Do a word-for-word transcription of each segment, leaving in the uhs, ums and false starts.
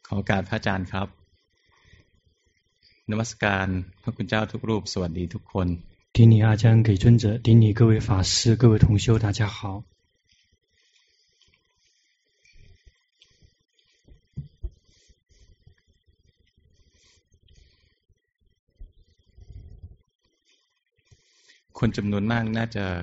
ขอโอกาสพระอาจารย์ครับนมัสการพระคุณเจ้าทุกรูปสวัสดีทุกคน顶礼阿姜给尊者，顶礼各位法师、各位同修，大家好。 คนจำนวนมากน่าจะ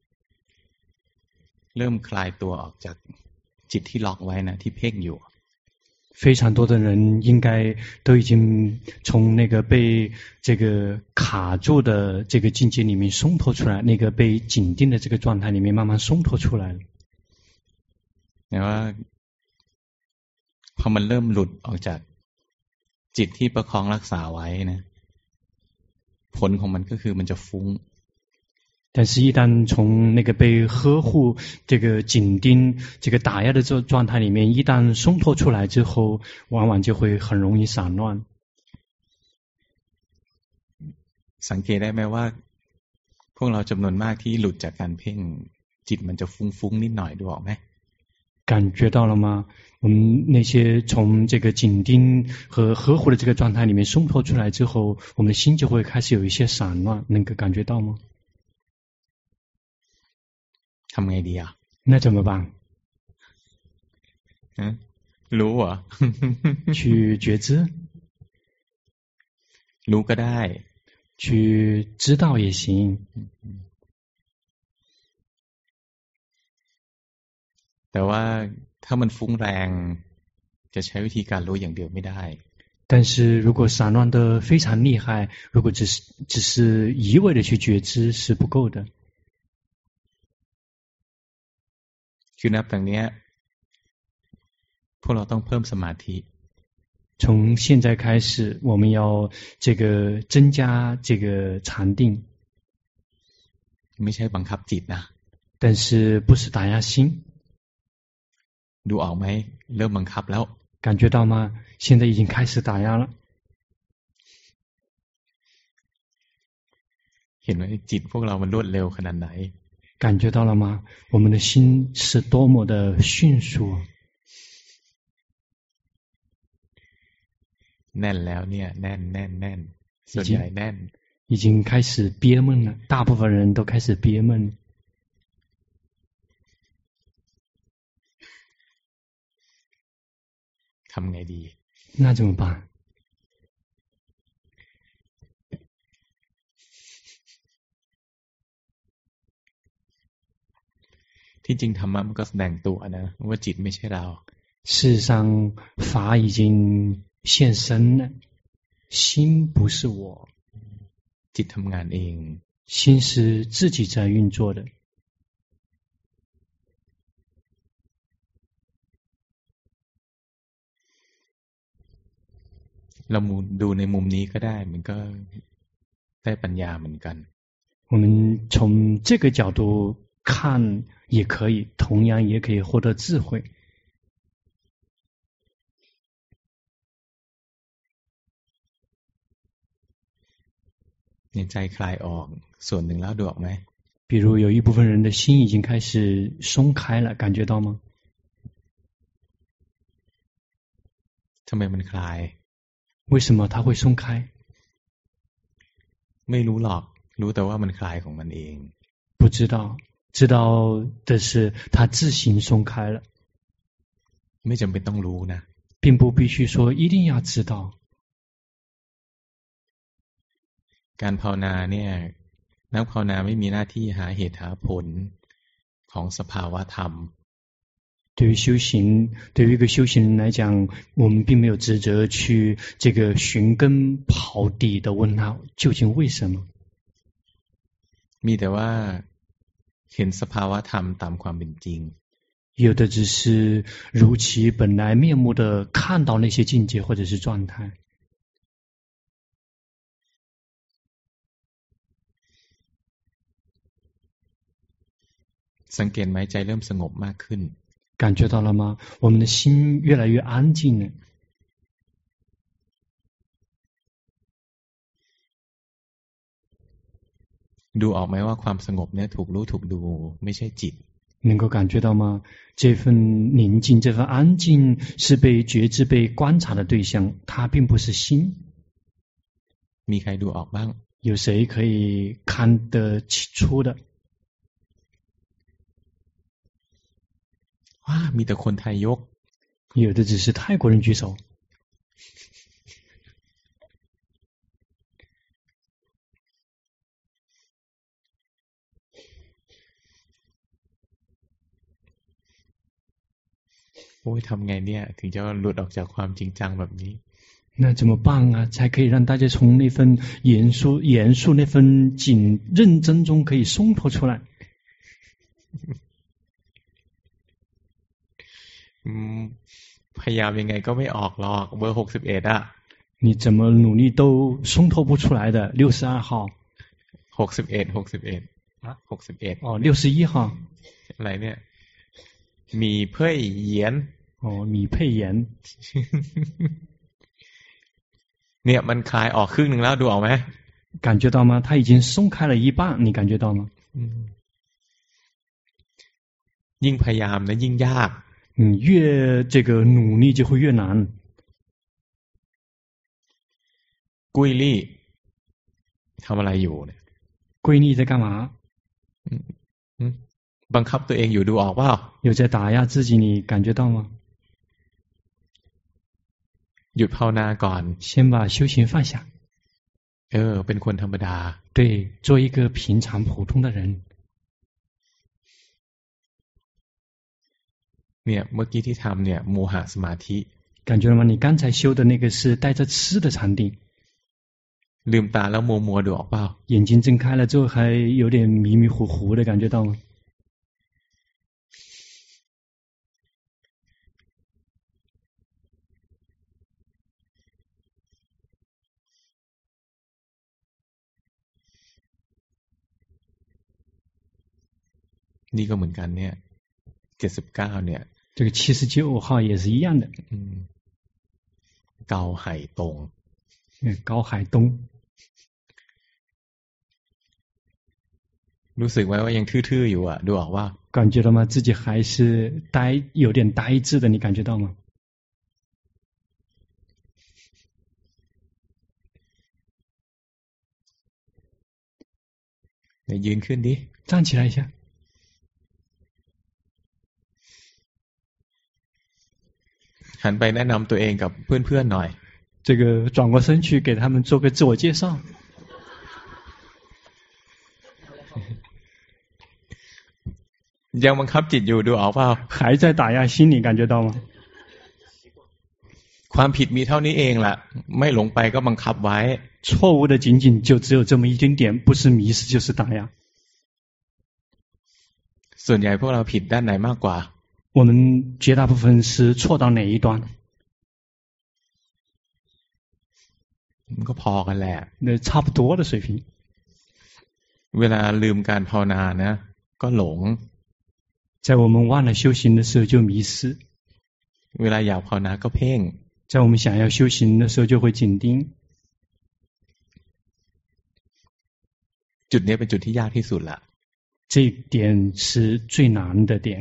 เริ่มคลายตัวออกจากจิตที่ล็อกไว้นะที่เพ่งอยู่非常多的人应该都已经从那个被这个卡住的这个境界里面松脱出来，那个被紧盯的这个状态里面慢慢松脱出来了。 แต่ว่าพอมันเริ่มหลุดออกจากจิตที่ประคองรักษาไว้นะผลของมันก็คือมันจะฟุ้ง但是，一旦从那个被呵护、这个紧盯、这个打压的这状态里面，一旦松脱出来之后，往往就会很容易散乱。 สังเกตได้ไหมว่าพวกเราจำนวนมากที่หลุดจากการเพ่งจิตมันจะฟุ้งๆนิดหน่อยดูออกไหม感觉到了吗？我们那些从这个紧盯和呵护的这个状态里面松脱出来之后，我们的心就会开始有一些散乱，能够感觉到吗？ ทำไงดีอ่ะ那怎么办？ 嗯，รู้เหรอ去觉知， รู้ก็ได้去知道也行。 แต่ว่าถ้ามันฟุ้งแรงจะใช้วิธีการรู้อย่างเดียวไม่ได้但是如果散乱的非常厉害，如果只是只是一味的去觉知是不够的。 คือนับจากนี้พวกเราต้องเพิ่มสมาธิ从现在开始我们要这个增加这个禅定ไม่ใช่บังคับจิตนะ但是不是打压心ดูออกไหมเริ่มบังคับแล้ว感觉到吗现在已经开始打压了เห็นไหมจิตพวกเรามันรวดเร็วขนาดไหน感觉到了吗？我们的心是多么的迅速！ แน่นแล้วเนี่ยแน่นแน่นแน่นส่วนใหญ่แน่น已经开始憋闷了，大部分人都开始憋闷。 ทำไงดี那怎么办？ ที่จริงธรรมะมันก็แสดงตัวนะว่าจิตไม่ใช่เรา事实上法已经现身了心不是我จิตทำงานเอง心是自己在运作的เราดูในมุมนี้ก็ได้มันก็ได้ปัญญาเหมือนกัน我们从这个角度看也可以，同样也可以获得智慧。 ในใจคลายออกส่วนหนึ่งแล้วดูออกไหม比如有一部分人的心已经开始松开了，感觉到吗？ ทำไมมันคลาย为什么它会松开？ ไม่รู้หรอกรู้แต่ว่ามันคลายของมันเอง不知道。知道的是他自行松开了ไม่จำเป็นต้องรู้นะ并不必须说一定要知道การภาวนาเนี่ยนักภาวนาไม่มีหน้าที่หาเหตุหาผลของสภาวะธรรม对于修行对于一个修行人来讲我们并没有职责去这个寻根刨底的问他究竟为什么มีแต่ว่าเห็นสภาวะธรรมตามความเป็นจริง有的只是如其本来面目的看到那些境界或者是状态สังเกตไหมใจเริ่มสงบมากขึ้น感觉到了吗我们的心越来越安静了ดูออกไหมว่าความสงบเนี่ยถูกรู้ถูกดูไม่ใช่จิต能够感觉到吗？这份宁静，这份安静是被觉知、被观察的对象，它并不是心。 มีใครดูออกบ้าง？ 有谁可以看得起出的？ 哇，มีแต่คนไทยยก。 有的只是泰国人举手。 โอ้ยทำไงเนี่ยถึงจะหลุดออกจากความจริงจังแบบนี้那怎么办啊？才可以让大家从那份严肃、严肃那份紧认真中可以松脱出来？ อืมพยายามยังไงก็ไม่ออกหรอกเบอร์หกสิบเอ็ดอะ你怎么努力都松脱不出来的。六十二号。 หกสิบเอ็ดหกสิบเอ็ดอะหกสิบเอ็ด哦，六十一号。 อะไรเนี่ยมีเพ่ยเหยียน哦，米配盐。 เนี่ยมันคลายออกครึ่งหนึ่งแล้วดูออกไหม感觉到吗？它已经松开了一半，你感觉到吗？ ยิ่งพยายามนะยิ่งยาก你越这个努力就会越难。 กุ้ยลี่ทำอะไรอยู่เนี่ย闺蜜在干嘛？ บังคับตัวเองอยู่ดูออกเปล่า有在打压自己，你感觉到吗？ หยุดภาวนาก่อน先把修行放下。 เออเป็นคนธรรมดา对，做一个平常普通的人。 เนี่ยเมื่อกี้ที่ทำเนี่ยโมหะสมาธิ感觉了吗？你刚才修的那个是带着吃的禅定。 ลืมตาแล้วมัวมัวดูออกเปล่า眼睛睁开了之后还有点迷迷糊糊的，感觉到吗？ นี่ก็เหมือนกันเนี่ยเจ็ดสิบเก้าเนี่ย这个七十九号也是一样的。 嗯เกาไหตรง高海东。 รู้สึกไว้ว่ายังทื่อๆอยู่อ่ะดูออกว่า感觉到吗？自己还是呆，有点呆滞的，你感觉到吗？ เนี่ยยืนขึ้นดิ站起来一下。 หันไปแนะนำตัวเองกับเพื่อนๆหน่อย这个转过身去给他们做个自我介绍。 ยังบังคับจิตอยู่ดูออกเปล่า还在打压心，你感觉到吗？ ความผิดมีเท่านี้เองแหละไม่หลงไปก็บังคับไว้错误的仅仅就只有这么一丁点，不是迷失就是打压。 ส่วนใหญ่พวกเราผิดด้านไหนมากกว่า我们绝大部分是错到哪一端？ มันก็พอกันแหละ那差不多的水平。 เวลาลืมการภาวนานะก็หลง在我们忘了修行的时候就迷失。 เวลาอยากภาวนาก็เพ่ง在我们想要修行的时候就会紧盯。 จุดนี้เป็นจุดที่ยากที่สุดละ这一点是最难的点。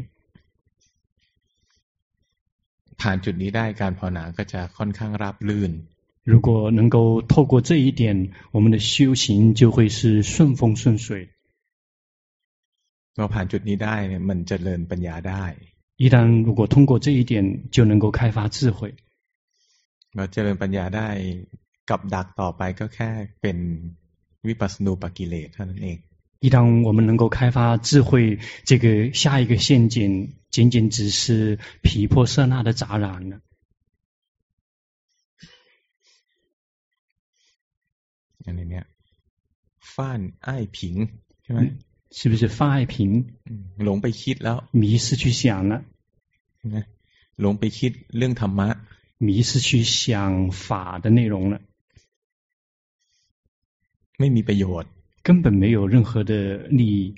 ผ่านจุดนี้ได้การภาวนาก็จะค่อนข้างราบรื่น如果能够透过这一点，我们的修行就会是顺风顺水。 เราผ่านจุดนี้ได้เนี่ยมันเจริญปัญญาได้一旦如果通过这一点，就能够开发智慧。 เราเจริญปัญญาได้กับดักต่อไปก็แค่เป็นวิปัสสนูปกิเลสเท่านั้นเอง一旦我们能够开发智慧，这个下一个陷阱仅仅只是毗婆舍那的杂染了。 อันนี้เนี่ยฟ้านอ้ายผิงใช่ไหม是不是范爱平หลงไปคิดแล้ว迷失去想了หลงไปคิดเรื่องธรรมะ迷失去想法的内容了ไม่มีประโยชน์根本没有任何的利益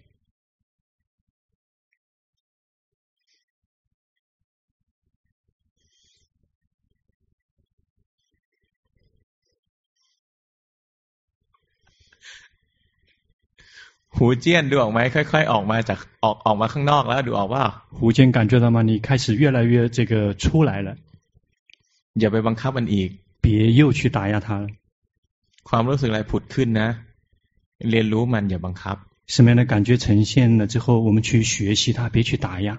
หูเจี้ยนดูออกไหมค่อยๆออกมาจากออกออกมาข้างนอกแล้วดูออกว่าหูเจี้ยน感觉到吗？你开始越来越这个出来了。 อย่าไปบังคับมันอีก别又去打压它了。 ความรู้สึกอะไรผุดขึ้นนะเรียนรู้มันอย่าบังคับ什么样的感觉呈现了之后我们去学习它别去打压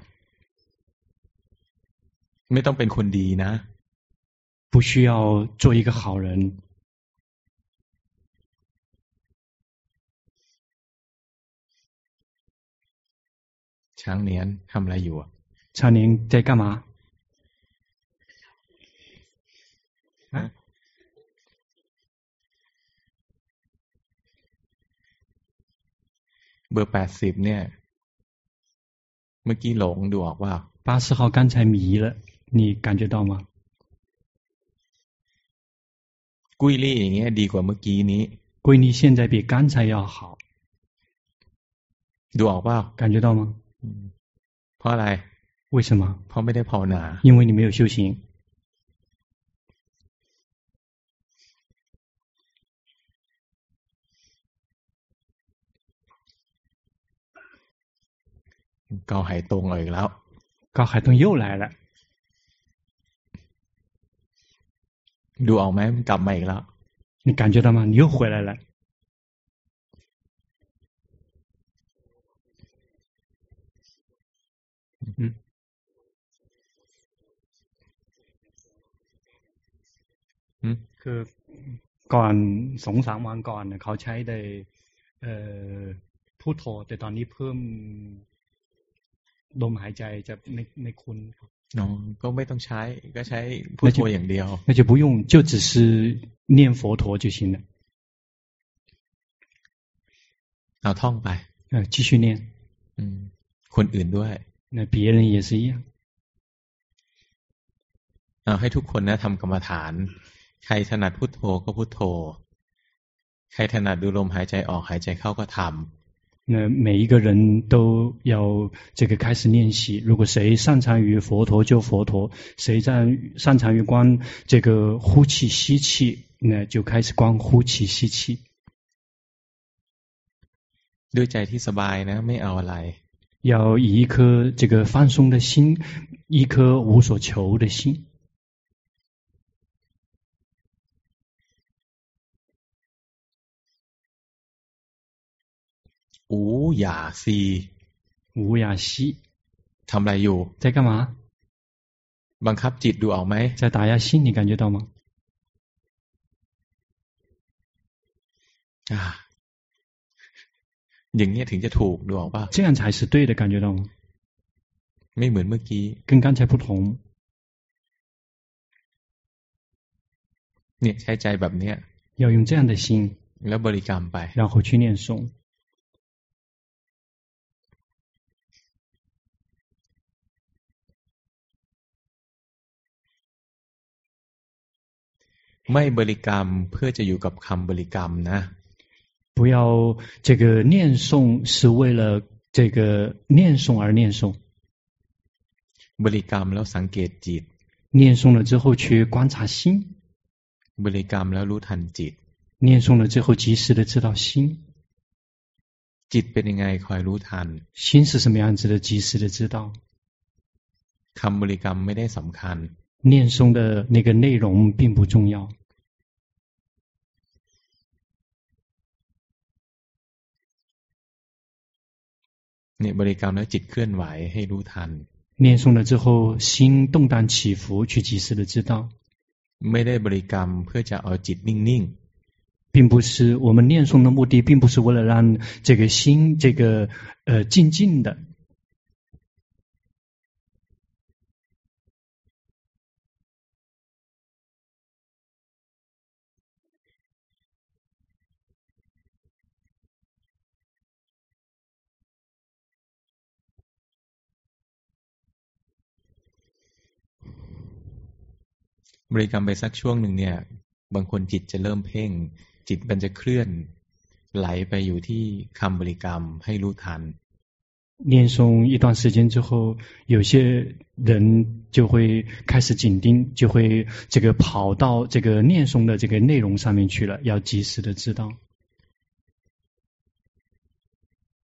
ไม่ต้องเป็นคนดีนะ不需要做一个好人ช้างเนียนทำอะไรอยู่อ่ะช้างเนียน在干嘛เบอร์แปดสิบเนี่ยเมื่อกี้หลงดูออกว่า八十号刚才迷了你感觉到吗กุ้ยลี่อย่างเงี้ยดีกว่าเมื่อกี้นี้กุ้ยลี่现在比刚才要好ดูออกว่า感觉到吗เพราะอะไร为什么เพราะไม่ได้ภาวนา因为你没有修行เกาไหตรงอีกแล้วเกาไหตรง又来了ดูออกไหมมันกลับมาอีกแล้ว你感觉到吗你又回来了อืมอืมคือก่อนสองสามวันก่อนเขาใช้ในเอ่อพุทโธแต่ตอนนี้เพิ่มลมหายใจจะไม่ไม่คุ้นอ๋อก็ไม่ต้องใช้ก็ใช้พุทโธอย่างเดียว那就不用就只是念佛陀就行了เอาท่องไปเออ继续念อืมคนอื่นด้วย那别人也是一样เอาให้ทุกคนนะทำกรรมฐานใครถนัดพุทโธก็พุทโธใครถนัดดูลมหายใจออกหายใจเข้าก็ทำ那每一个人都要这个开始练习如果谁擅长于佛陀就佛陀谁在擅长于观这个呼气吸气那就开始观呼气吸气ด้วยใจที่สบายนะไม่เอาอะไร要以一颗这个放松的心一颗无所求的心อูหย่าซีอูหย่าซีทำอะไรอยู่在干嘛บังคับจิตดูออกไหม在打压心你感觉到吗อ่าอย่างนี้ถึงจะถูกดูออกป่ะ这样才是对的感觉到吗ไม่เหมือนเมื่อกี้跟刚才不同เนี่ยใช้ใจแบบเนี้ย要用这样的心แล้วบริกรรมไป然后去念诵ไม่บริกรรมเพื่อจะอยู่กับคำบริกรรมนะ不要这个念诵是为了这个念诵而念诵บริกรรมแล้วสังเกตจิต念诵了之后去观察心บริกรรมแล้วรู้ทันจิต念诵了之后及时的知道心จิตเป็นยังไงคอยรู้ทัน心是什么样子的及时的知道คำบริกรรมไม่ได้สำคัญ念诵的那个内容并不重要เนี่ยบริกรรมแล้วจิตเคลื่อนไหวให้รู้ทัน念诵了之后心动荡起伏去及时的知道ไม่ได้บริกรรมเพื่อจะเอาจิตนิ่งๆ并不是我们念诵的目的并不是为了让这个心这个呃静静的บริกรรมไปสักช่วงหนึ่งเนี่ยบางคนจิตจะเริ่มเพ่งจิตมันจะเคลื่อนไหลไปอยู่ที่คำบริกรรมให้รู้ทัน念诵一段时间之后有些人就会开始紧盯就会这个跑到这个念诵的这个内容上面去了要及时的知道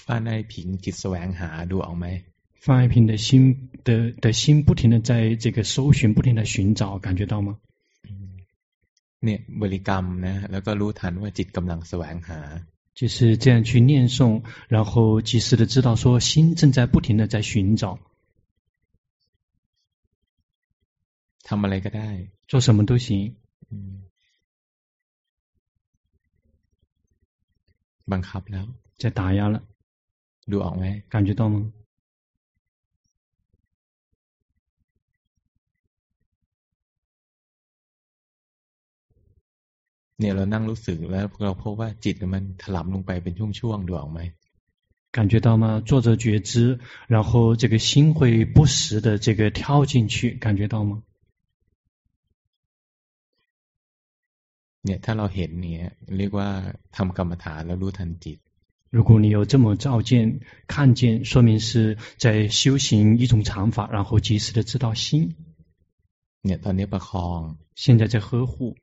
放在平จิตแสวงหาดูออกไหม范爱平的心的的心不停的在这个搜寻，不停的寻找，感觉到吗？ เนี่ยบริกรรมนะแล้วก็รู้ทันว่าจิตกำลังแสวงหา就是这样去念诵，然后及时的知道说心正在不停的在寻找。 ทำอะไรก็ได้做什么都行。 บังคับแล้ว在打压了， ดูออกไหม感觉到吗？ เนี่ยเรานั่งรู้สึกแล้วเราพบว่าจิตมันถลำลงไปเป็นช่วงๆดูออกไหม感觉到吗？坐着觉知，然后这个心会不时的这个跳进去，感觉到吗？ เนี่ยถ้าเราเห็นเนี่ยเรียกว่าทำกรรมฐานแล้วรู้ทันจิต如果你有这么照见、看见，说明是在修行一种禅法，然后及时的知道心。 เนี่ยตอนนี้ประคอง现在在呵护。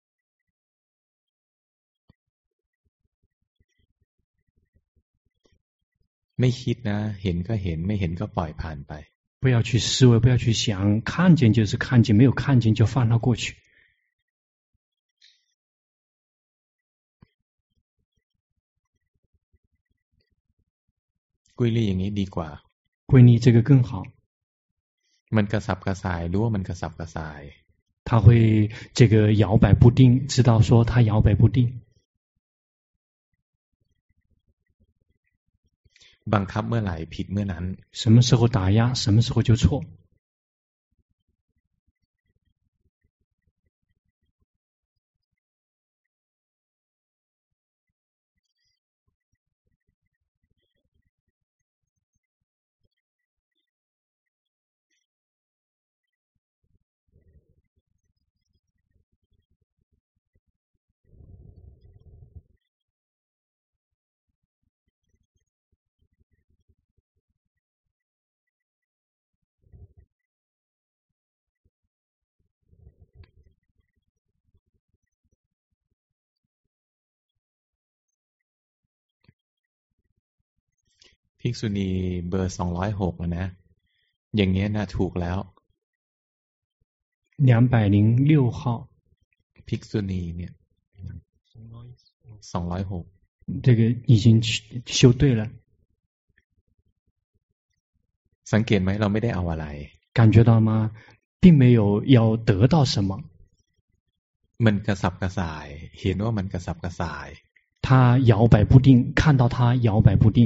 ไม่คิดนะเห็นก็เห็นไม่เห็นก็ปล่อยผ่านไป不要去思维，不要去想，看见就是看见，没有看见就放它过去。 กุยลี่อย่างนี้ดีกว่า归力这个更好。 มันกระสับกระส่ายรู้ว่ามันกระสับกระส่าย他会这个摇摆不定，知道说他摇摆不定。 บังคับเมื่อไหร่ผิดเมื่อนั้น什么时候打压，什么时候就错。 ภิกษุณีเบอร์สองร้อยหกนะอย่างเงี้ยนะถูกแล้ว两百零六号ภิกษุณีเนี่ยสองร้อยหก这个已经修对了。 สังเกตไหมเราไม่ได้เอาอะไร感觉到吗？并没有要得到什么。 มันกระสับกระส่ายเห็นว่ามันกระสับกระส่าย他摇摆不定，看到他摇摆不定。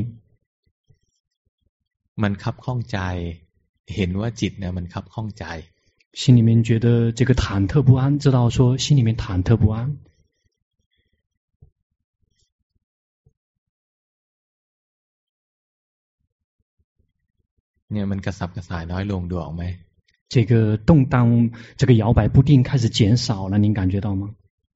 มันคับข้องใจเห็นว่าจิตเนี่ยมันคับข้องใจ心里面觉得这个忐忑不安，知道说心里面忐忑不安。 เนี่ยมันกระสับกระส่ายน้อยลงดูออกไหม这个动荡，这个摇摆不定开始减少了，您感觉到吗？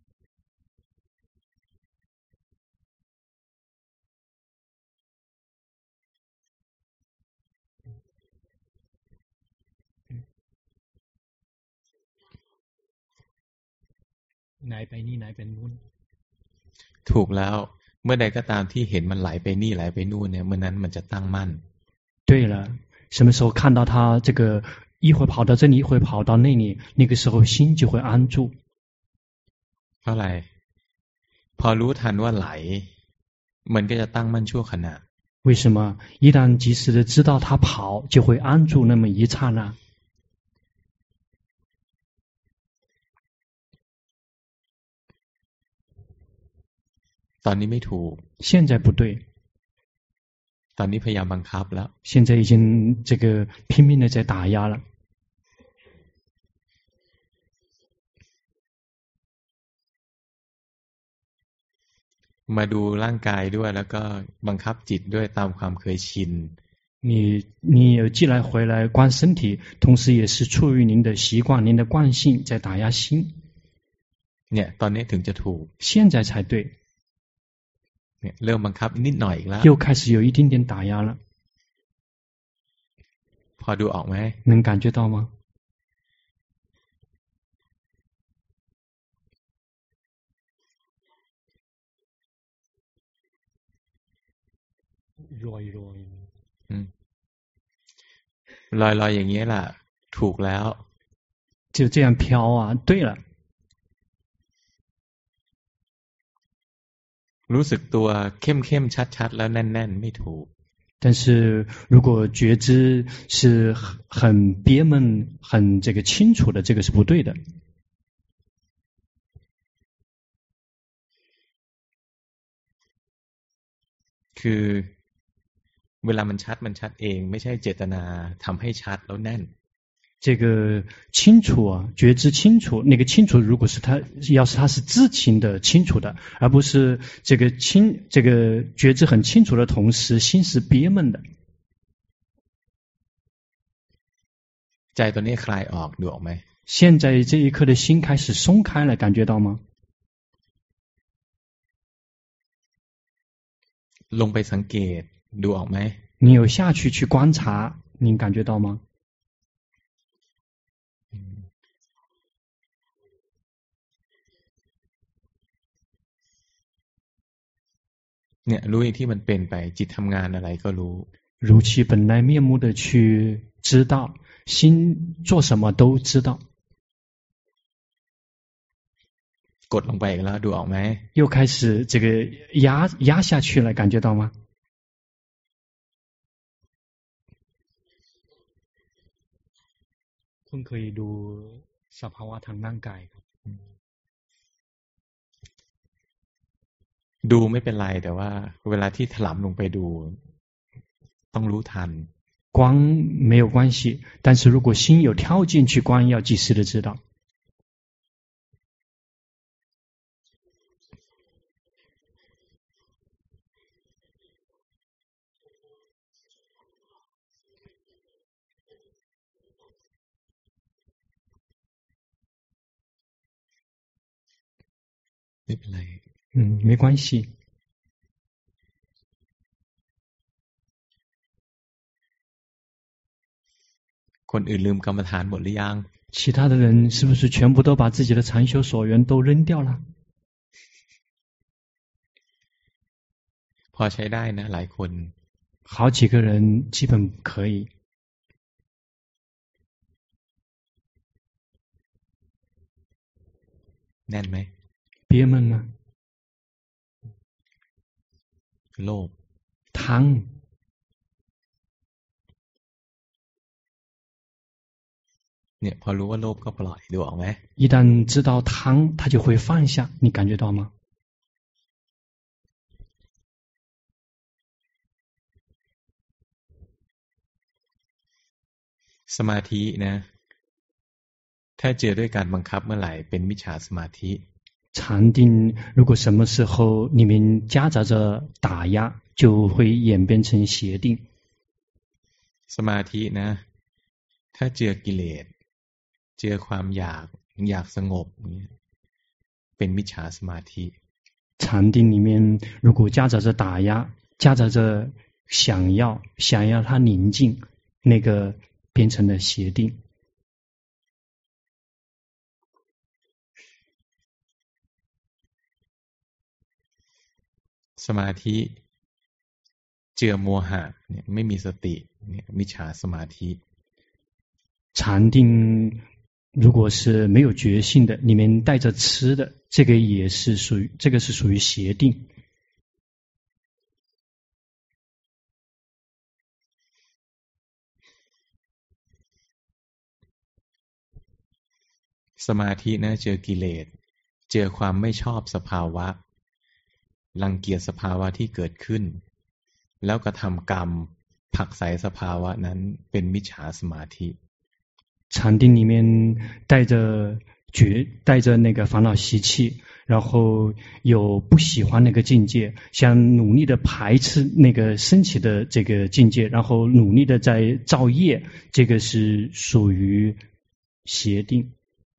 ไหลไปนี่ไหลไปนู่นถูกแล้วเมื่อใดก็ตามที่เห็นมันไหลไปนี่ไหลไปนู่นเนี่ยเมื่อนั้นมันจะตั้งมั่น对了，什么时候看到它这个一会跑到这里，一会跑到那里，那个时候心就会安住。 เพราะอะไรพอรู้ทันว่าไหลมันก็จะตั้งมั่นชั่วขณะ为什么？一旦及时的知道它跑，就会安住那么一刹那。 ตอนนี้ไม่ถูก现在不对ตอนนี้พยายามบังคับแล้ว现在已经这个拼命的在打压了มาดูร่างกายด้วยแล้วก็บังคับจิตด้วยตามความเคยชิน你你有既来回来观身体，同时也是出于您的习惯、您的惯性在打压心。 เนี่ยตอนนี้ถึงจะถูก现在才对เนี่ยเริ่มบังคับนิดหน่อยอีกแล้ว又开始有一点点打压了พอดูออกไหม能感觉到吗รอยรอยอืมลอยลอยอย่างนี้แหละถูกแล้ว就这样飘啊对了รู้สึกตัวเข้มเข้มชัดชัดแล้วแน่นแน่นไม่ถูก但是如果觉知是很憋闷很这个清楚的这个是不对的คือเวลามันชัดมันชัดเองไม่ใช่เจตนาทำให้ชัดแล้วแน่น这个清楚啊，觉知清楚，那个清楚，如果是他，要是他是知情的清楚的，而不是这个清，这个觉知很清楚的同时，心是憋闷的。 ใจตัวนี้คลายออกดูออกไหม现在这一刻的心开始松开了，感觉到吗？ ลงไปสังเกตดูออกไหม你有下去去观察，您感觉到吗？ เนี่ยรู้ที่มันเป็นไปจิตทำงานอะไรก็รู้如其本来面目的去知道，心做什么都知道。 กดลงไปอีกแล้วดูออกไหม又开始这个压压下去了，感觉到吗？คุณเคยดูสภาวะทางร่างกายครับดูไม่เป็นไรแต่ว่าเวลาที่ถลำลงไปดูต้องรู้ทัน观没有关系，但是如果心有跳进去观，要及时的知道。 ไม่เป็นไร嗯，没关系。 คนอื่นลืมกรรมฐานหมดหรือยัง其他的人是不是全部都把自己的禅修所缘都扔掉了？ พอใช้ได้นะหลายคน好几个人基本可以。 แน่นไหม憋闷吗？ โลภ贪。 เนี่ยพอรู้ว่าโลภก็ปล่อยดูออกไหม一旦知道贪，他就会放下，你感觉到吗？ สมาธินะถ้าเจอด้วยการบังคับเมื่อไหร่เป็นมิจฉาสมาธิ禅定如果什么时候里面夹杂着打压，就会演变成邪定。 สมาธินะถ้าเจอกิเลสเจอความอยากอยากสงบเนี่ยเป็นมิจฉาสมาธิ禅定里面如果夹杂着打压，夹杂着想要想要它宁静，那个变成了邪定。 สมาธิเจือโมหะเนี่ยไม่มีสติเนี่ยมิจฉาสมาธิ禅定如果是没有觉性的，里面带着痴的，这个也是属于这个是属于邪定。 สมาธินะเจอกิเลสเจอความไม่ชอบสภาวะรังเกียจสภาวะที่เกิดขึ้นแล้วกระทำกรรมผลักไสสภาวะนั้นเป็นมิจฉาสมาธิ禅定里面带着觉，带着那个烦恼习气，然后有不喜欢那个境界，想努力的排斥那个升起的这个境界，然后努力的在造业，这个是属于邪定。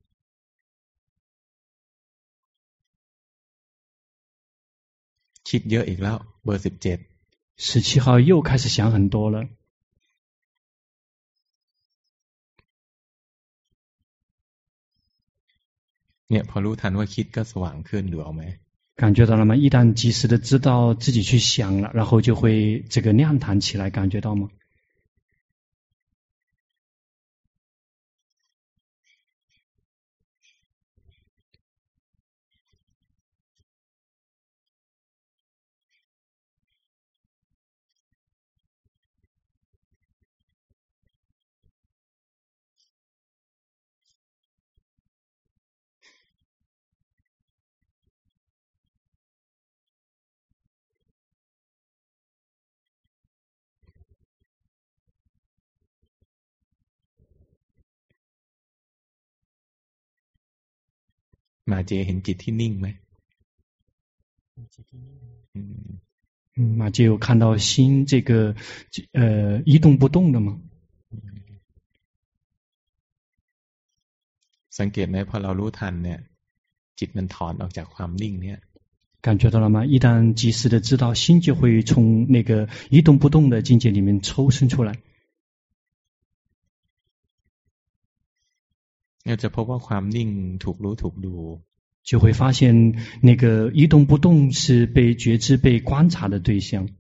คิดเยอะอีกแล้วเบอร์สิบเจ็ด十七号又开始想很多了。 เนี่ยพอรู้ทันว่าคิดก็สว่างขึ้นดูเอาไหม感觉到了吗？一旦及时的知道自己去想了，然后就会这个亮堂起来，感觉到吗？ มาเจเห็นจิตที่นิ่งไหม嗯，马杰有看到心这个呃一动不动的吗？ สังเกตไหมพอเรารู้ทันเนี่ยจิตมันถอนออกจากความนิ่งเนี่ย感觉到了吗？一旦及时的知道，心就会从那个一动不动的境界里面抽身出来。 เราจะพบว่าความนิ่งถูกรู้ถูกดู就会发现那个一动不动是被觉知被观察的对象。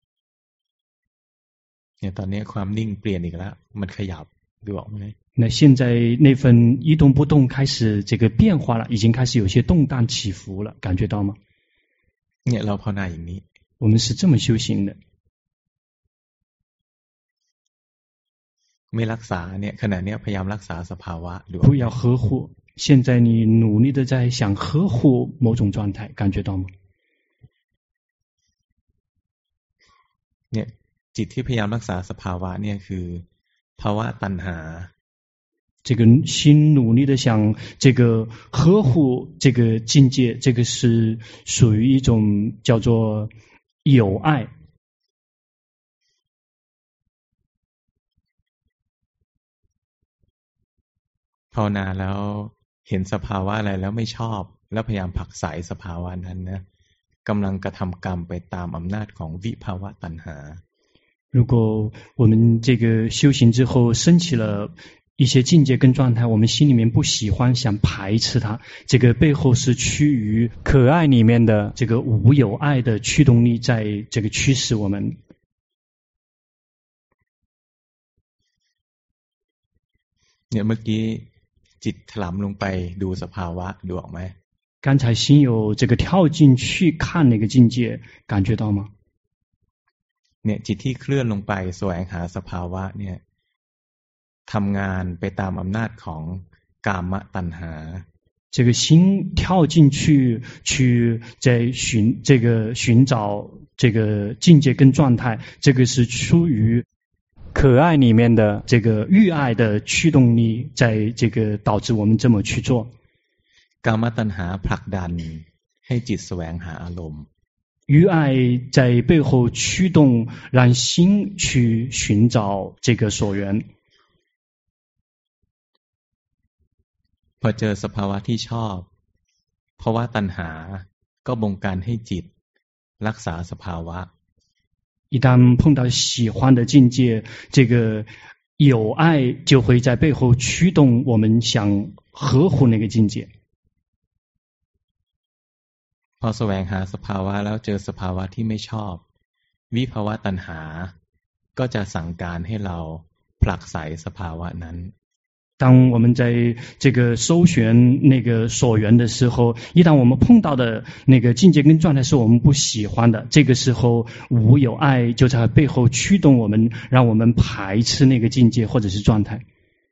เนี่ยตอนนี้ความนิ่งเปลี่ยนอีกแล้วมันขยับดูออกไหม那现在那份一动不动开始这个变化了，已经开始有些动荡起伏了，感觉到吗？ เนี่ยเราภาวนาอย่างนี้我们是这么修行的。 ไม่รักษาเนี่ยขณะเนี้ยพยายามรักษาสภาวะดู不要呵护。现在你努力的在想呵护某种状态，感觉到吗？ เนี่ยจิตที่พยายามรักษาสภาวะเนี่ยคือภาวะตัณหา这个心努力的想这个呵护这个境界，这个是属于一种叫做有爱。 ภาวนาแล้วเห็นสภาวะอะไรแล้วไม่ชอบแล้วพยายามผลักไสสภาวะนั้นนะกำลังกระทำกรรมไปตามอำนาจของวิภาวะตัณหา如果我们这个修行之后升起了一些境界跟状态，我们心里面不喜欢，想排斥它，这个背后是趋于可爱里面的这个无有爱的驱动力，在这个驱使我们。 เนี่ยเมื่อกี้จิตถลำลงไปดูสภาวะดูออกไหม刚才心有这个跳进去看那个境界，感觉到吗？ เนี่ยจิตที่เคลื่อนลงไปแสวงหาสภาวะเนี่ยทำงานไปตามอำนาจของกามตัณหา这个心跳进去，去在寻这个寻找这个境界跟状态，这个是出于可爱里面的这个欲爱的驱动力，在这个导致我们这么去做。 กามตัณหาผลักดันให้จิตแสวงหาอารมณ์欲爱在背后驱动，让心去寻找这个所缘。 พอเจอสภาวะที่ชอบเพราะว่าตัณหาก็บงการให้จิตรักษาสภาวะ一旦碰到喜欢的境界，这个有爱就会在背后驱动我们想呵护那个境界。 พอแสวงหาสภาวะแล้วเจอสภาวะที่ไม่ชอบวิภาวะตัณหาก็จะสั่งการให้เราผลักไสสภาวะนั้น当我们在这个搜寻那个所缘的时候，一旦我们碰到的那个境界跟状态是我们不喜欢的，这个时候无有爱就在背后驱动我们，让我们排斥那个境界或者是状态。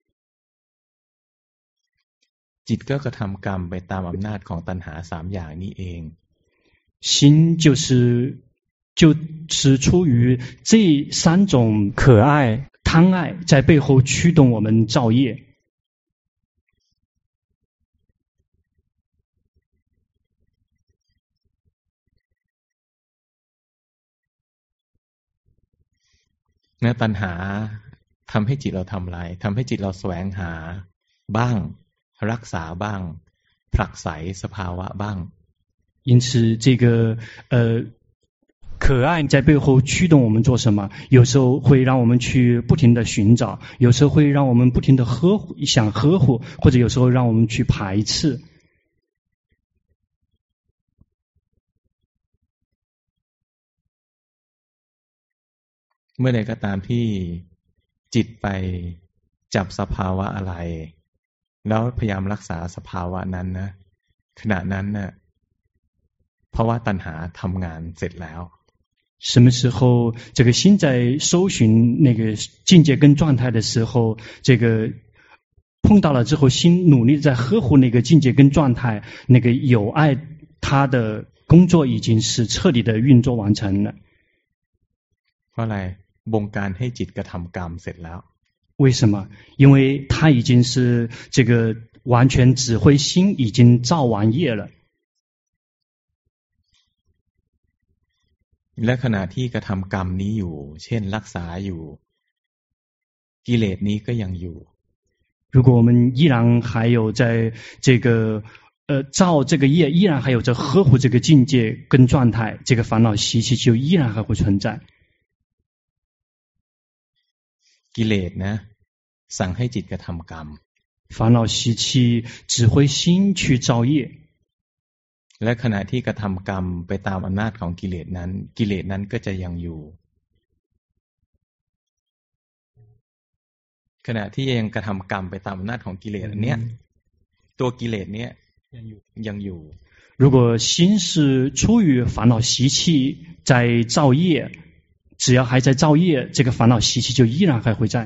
จิตก็กระทำกรรมไปตามอำนาจของตัณหาสามอย่างนี้เอง心就是就是出于这三种可爱贪爱在背后驱动我们造业。 นะตัณหาทำให้จิตเราทำอะไรทำให้จิตเราแสวงหาบ้างรักษาบ้างผลักไสสภาวะบ้าง因此这个呃可爱在背后驱动我们做什么，有时候会让我们去不停的寻找，有时候会让我们不停的呵护想呵护，或者有时候让我们去排斥。 เมื่อใดก็ตามที่จิตไปจับสภาวะอะไรแล้วพยายามรักษาสภาวะนั้นนะขณะนั้นน่ะเพราะว่าตัณหาทำงานเสร็จแล้ว什么时候这个心在搜寻那个境界跟状态的时候，这个碰到了之后，心努力在呵护那个境界跟状态，那个有爱他的工作已经是彻底的运作完成了。 เพราะอะไรบงการให้จิตกระทำกรรมเสร็จแล้ว为什么？因为他已经是这个完全指挥心已经造完业了。 และขณะที่กระทำกรรมนี้อยู่เช่นรักษาอยู่กิเลสนี้ก็ยังอยู่如果我们依然还有在这个呃造这个业，依然还有在呵护这个境界跟状态，这个烦恼习气就依然还会存在。 กิเลสนะสั่งให้จิตกระทำกรรม烦恼习气指挥心去造业。 และขณะที่กระทำกรรมไปตามอำนาจของกิเลสนั้นกิเลสนั้นก็จะยังอยู่ขณะที่ยังกระทำกรรมไปตามอำนาจของกิเลสอันเนี้ยตัวกิเลสเนี้ยยังอยู่如果心是出于烦恼习气在造业，只要还在造业，这个烦恼习气就依然还会在。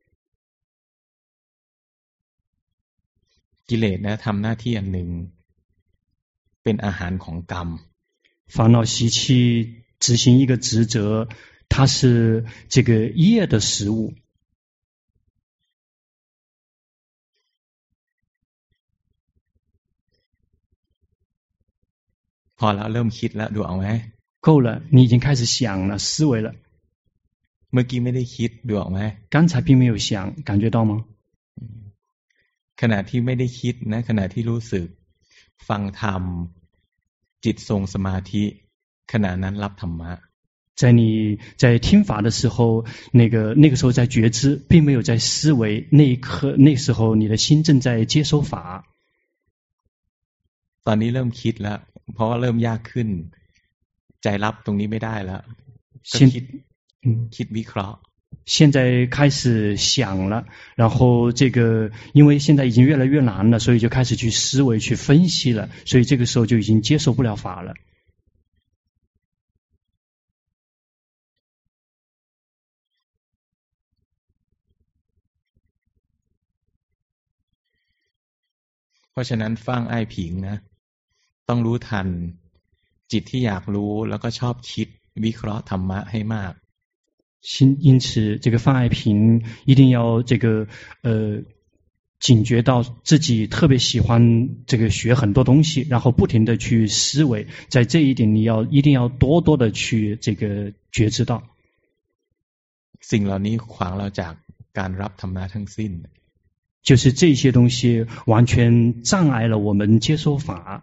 กิเลสนะทำหน้าที่อันหนึ่งเป็นอาหารของกรรม烦恼习气执行一个职责，它是这个业的食物。 พอแล้วเริ่มคิดแล้วดูเอาไหม够了，你已经开始想了，思维了。 เมื่อกี้ไม่ได้คิดดูออกไหม刚才并没有想，感觉到吗？ ขณะที่ไม่ได้คิดนะขณะที่รู้สึกฟังธรรมจิตทรงสมาธิขณะนั้นรับธรรมะ在你在听法的时候，那个那个时候在觉知，并没有在思维。那一刻，那时候你的心正在接收法。 ตอนนี้เริ่มคิดแล้วเพราะว่าเริ่มยากขึ้นใจรับตรงนี้ไม่ได้แล้วก็คิดคิดวิเคราะห์现在开始想了，然后这个因为现在已经越来越难了，所以就开始去思维去分析了，所以这个时候就已经接受不了法了。 เพราะฉะนั้นฟังไอ้ผิงนะต้องรู้ทันจิตที่อยากรู้แล้วก็ชอบคิดวิเคราะห์ธรรมะให้มาก因因此，这个范爱平一定要这个呃警觉到自己特别喜欢这个学很多东西，然后不停的去思维，在这一点你要一定要多多的去这个觉知到。 สิ่งเหล่านี้ขวางเราจากการรับธรรมะทั้งสิ้น就是这些东西完全障碍了我们接受法。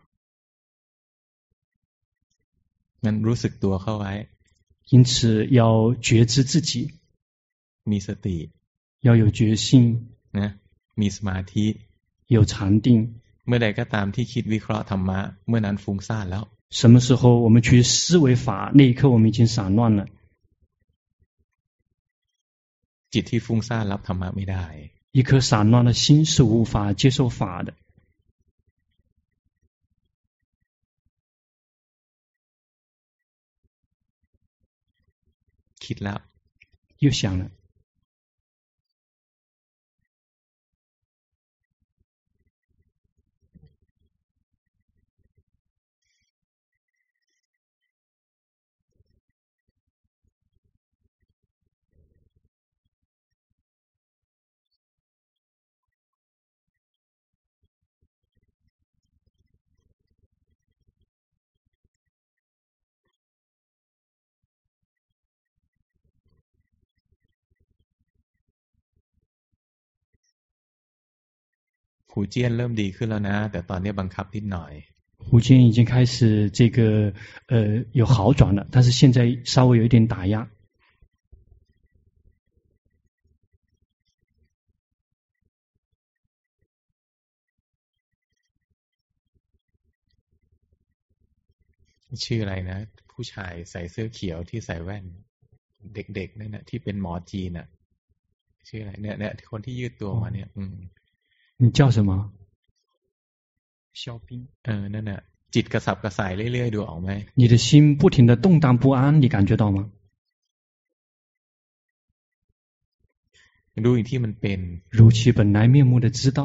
งั้นรู้สึกตัวเข้าไว้因此要觉知自己มีสติ要有决心นะมีสมาธิ有禅定เมื่อใดก็ตามที่คิดวิเคราะห์ธรรมะเมื่อนั้นฟุ้งซ่านแล้ว什么时候我们去思维法，那一刻我们已经散乱了。 จิตที่ฟุ้งซ่านรับธรรมะไม่ได้一颗散乱的心是无法接受法的。 คิดแล้ว又想了หูเจี้ยนเริ่มดีขึ้นแล้วนะแต่ตอนนี้บังคับนิดหน่อย胡坚已经开始这个呃有好转了，但是现在稍微有一点打压。 ชื่ออะไรนะผู้ชายใส่เสื้อเขียวที่ใส่แว่นเด็กๆนั่นน่ะที่เป็นหมอจีนน่ะชื่ออะไรเนี่ยเนี่ยคนที่ยืดตัวมาเนี่ยอืม你叫什么？肖斌。 เออนั่นน่ะจิตกระสับกระส่ายเรื่อยๆดูออกไหม你的心不停的动荡不安，你感觉到吗？ รู้อย่างที่มันเป็น如其本来面目的知道。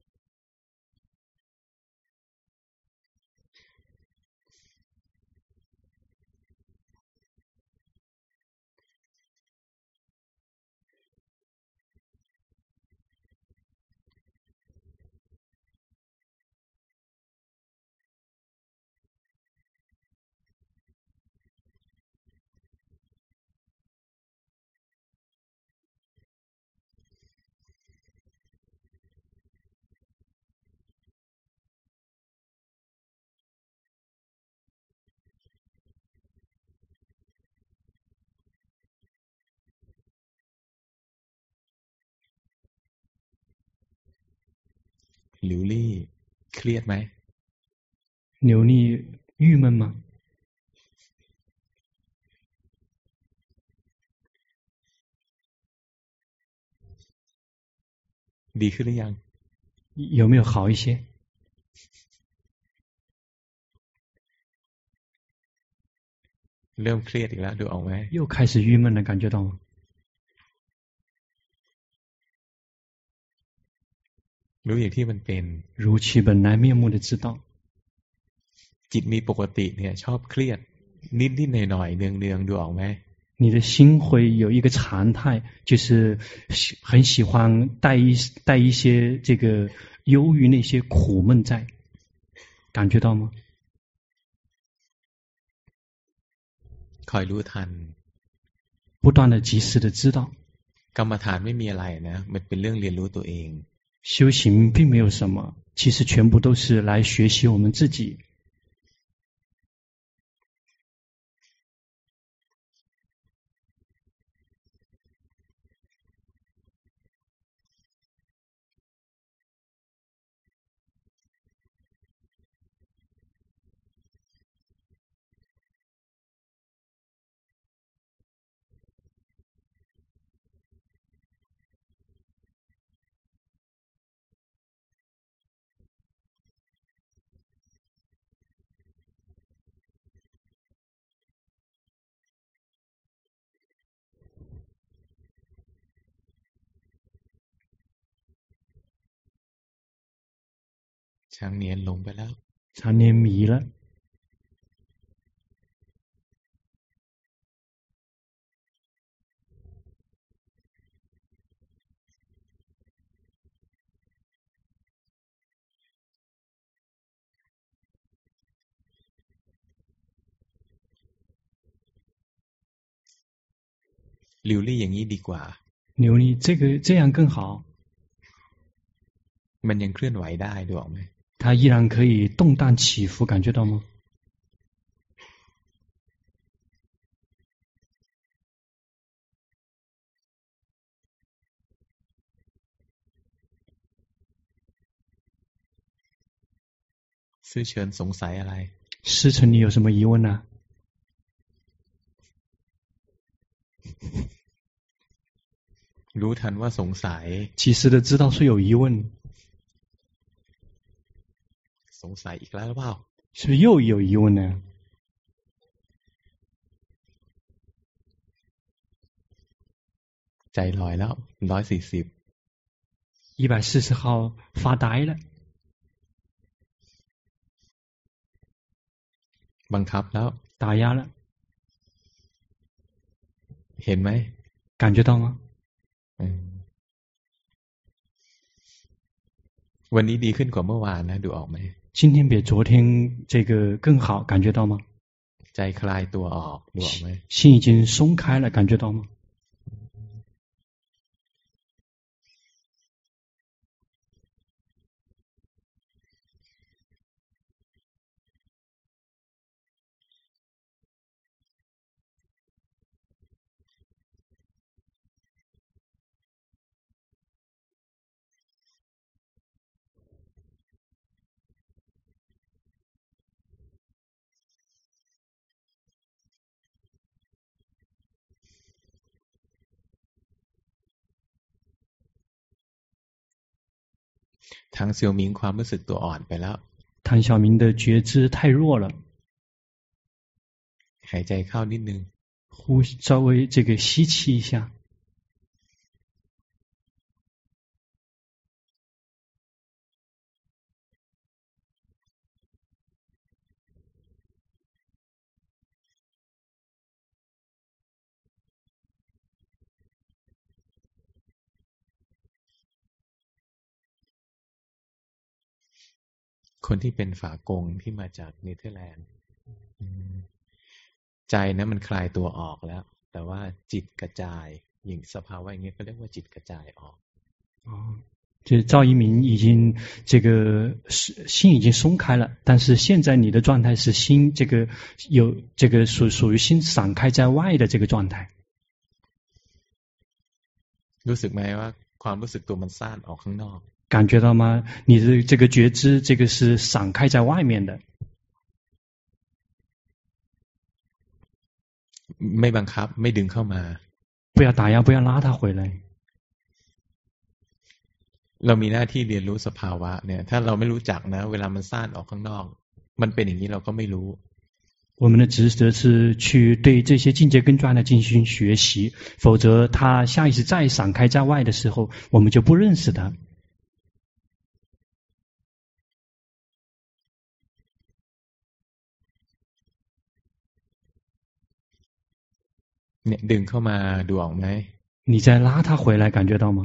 หลิวลี่เครียดไหม刘丽郁闷吗？ ดีขึ้นหรือยัง有没有好一些？ เริ่มเครียดอีกแล้วดูออกไหม又开始郁闷了，感觉到吗？ รู้อย่างที่มันเป็น如其本来面目的知道。 จิตมีปกติเนี่ยชอบเครียดนิดๆหน่อยๆเนืองๆดูออกไหม你的心会有一个常态，就是很喜欢带一带一些这个忧郁那些苦闷在，感觉到吗？ คอยรู้ทัน不断的及时的知道。 กรรมฐานไม่มีอะไรนะมันเป็นเรื่องเรียนรู้ตัวเอง修行并没有什么，其实全部都是来学习我们自己。 ช้างเนียนลงไปแล้ว常年迷了。 หลิวลี่อย่างนี้ดีกว่า刘丽，这个这样更好。 มันยังเคลื่อนไหวได้ดูออกไหม它依然可以动荡起伏，感觉到吗？ ซื่อเฉินสงสัยอะไร师承，你有什么疑问呢？ รู้ทันว่าสงสัย及时的知道是有疑问。 สงสัยอีกแล้วหรือเปล่า是不是又有疑问呢？ ใจลอยแล้วร้อยสี่สิบ一百四十号发呆了， บังคับแล้ว打压了， เห็นไหม感觉到吗？ วันนี้ดีขึ้นกว่าเมื่อวานนะดูออกไหม今天比昨天这个更好，感觉到吗？ ใจคลายตัวออกดูออกไหม心已经松开了，感觉到吗？ ทางเซียวหมิงความรู้สึกตัวอ่อนไปแล้ว唐小明的觉知太弱了， หายใจเข้านิดนึง呼稍微这个吸气一下。 คนที่เป็นฝากงที่มาจากเนเธอร์แลนด์ใจนะมันคลายตัวออกแล้วแต่ว่าจิตกระจายอย่างสภาวะอย่างนี้ก็เรียกว่าจิตกระจายออก哦，就是赵一鸣已经这个心已经松开了，但是现在你的状态是心这个有这个属属于心散开在外的这个状态。 รู้สึกไหมว่าความรู้สึกตัวมันซ่านออกข้างนอก感觉到吗？你的这个觉知，这个是散开在外面的。 ไม่บังคับไม่ดึงเข้ามา不要打压，不要拉他回来。 เรามีหน้าที่เรียนรู้สภาวะเนี่ยถ้าเราไม่รู้จักนะเวลามันซ่านออกข้างนอกมันเป็นอย่างนี้เราก็ไม่รู้我们的职责是去对这些境界跟状态进行学习，否则他下意识再散开在外的时候，我们就不认识他。 เนี่ยดึงเข้ามาดูออกไหม你再拉他回来，感觉到吗？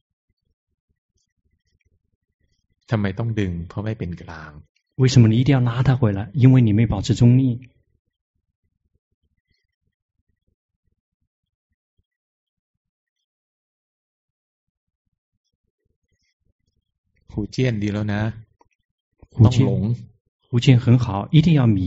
ทำไมต้องดึงเพราะไม่เป็นกลาง为什么你一定要拉他回来？因为你没保持中立。 หูเจี้ยนดีแล้วนะต้องหลงหูเจี้ยน很好，一定要迷。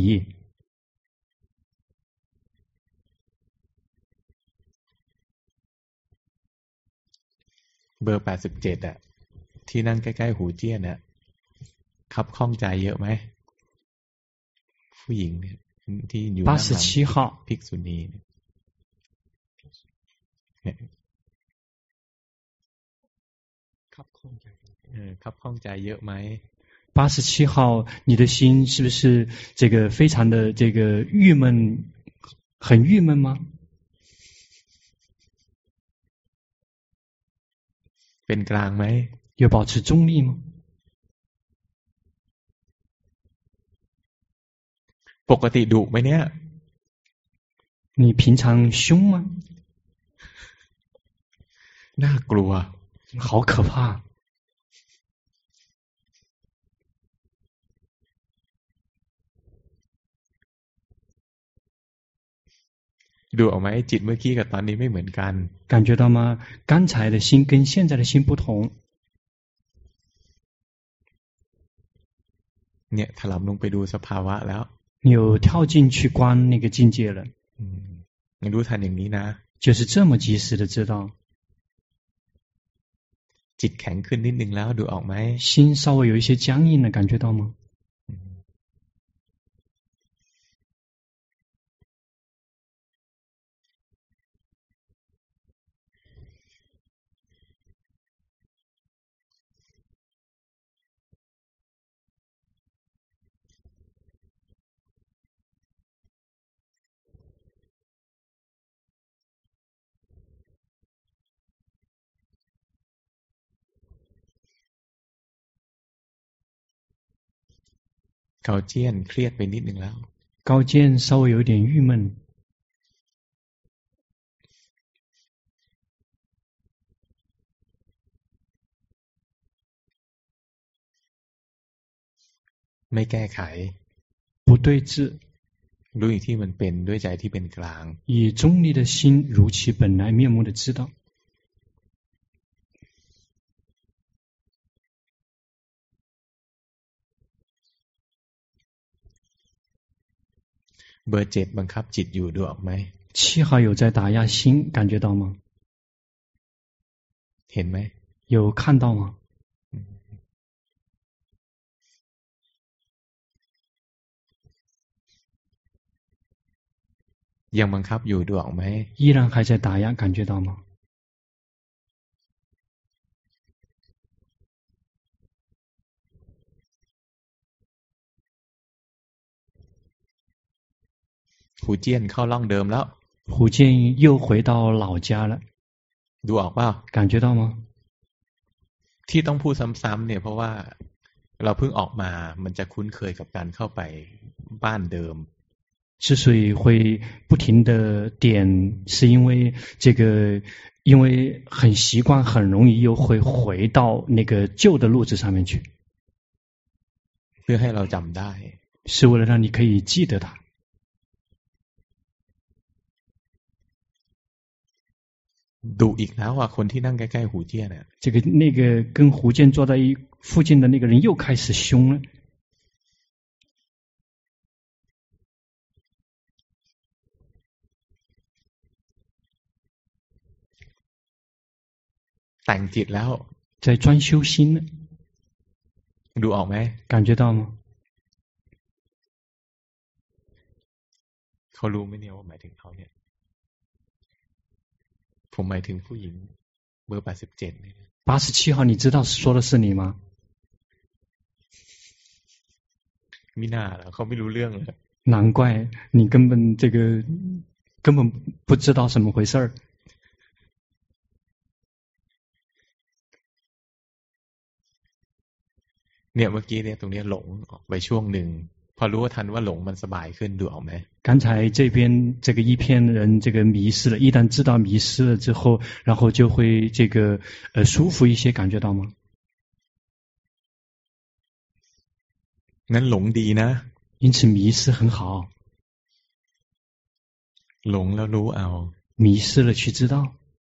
เบอร์แปดสิบเจ็ดอ่ะที่นั่งใกล้ๆหูเจี้ยนอ่ะคับข้องใจเยอะไหมผู้หญิงเนี่ยที่อยู่八十七号ภิกษุณีคับข้องใจเออคับข้องใจเยอะไหม八十七号，你的心是不是这个非常的这个郁闷，很郁闷吗？ เป็นกลางไหม有保持中立吗？ ปกติดุไหมเนี่ย你平常凶吗？ น่ากลัว好可怕。 ดูออกไหมจิตเมื่อกี้กับตอนนี้ไม่เหมือนกัน感觉到吗？刚才的心跟现在的心不同。 เนี่ยถลำลงไปดูสภาวะแล้ว你有跳进去观那个境界了。 嗯，รู้ทันอย่างนี้นะ就是这么及时的知道。 จิตแข็งขึ้นนิดนึงแล้วดูออกไหม心稍微有一些僵硬了，感觉到吗？ เกาเจี้ยนเครียดไปนิดนึงแล้ว高见稍微有点郁闷。 ไม่แก้ไข不对治รู้อย่างที่มันเป็นด้วยใจที่เป็นกลาง以中立的心如其本来面目的知道。 เบอร์เจ็ดบังคับจิตอยู่ดูออกไหม七号有在打压心，感觉到吗？ เห็นไหม有看到吗？ ยังบังคับอยู่ดูออกไหม依然还在打压，感觉到吗？ หูเจี้ยนเข้าร่องเดิมแล้ว福建又回到老家了。 ดูออกเปล่า感觉到吗？ ที่ต้องพูดซ้ำๆเนี่ยเพราะว่าเราเพิ่งออกมามันจะคุ้นเคยกับการเข้าไปบ้านเดิม之所以会不停的点，是因为这个，因为很习惯，很容易又会回到那个旧的路子上面去。 เพื่อให้เราจำได้是为了让你可以记得它。 ดุอีกแล้วอ่ะคนที่นั่งใกล้ๆหูเจี้ยนอ่ะ这个那个跟胡建坐在一附近的那个人又开始凶了。 แต่งจิตแล้ว在专修心了。 ดูออกไหม感觉到吗？ เขารู้ไหมเนี่ยว่าหมายถึงเขาเนี่ยผมหมายถึงผู้หญิงเบอร์แปดสิบเจ็ด八十七号你知道说的是你吗？ มิน่าล่ะเขาไม่รู้เรื่องเลย难怪你根本这个根本不知道什么回事儿。 เนี่ยเมื่อกี้เนี่ยตรงนี้หลงออกไปช่วงหนึ่งพอรู้ว่าทันว่าหลงมันสบายขึ้นดูออกไหม刚才这边这个一片人这个迷失了，一旦知道迷失了之后，然后就会这个呃舒服一些，感觉到吗？ งั้นหลงดีนะ因此迷失很好。 หลงแล้วรู้เอา迷失了去知道。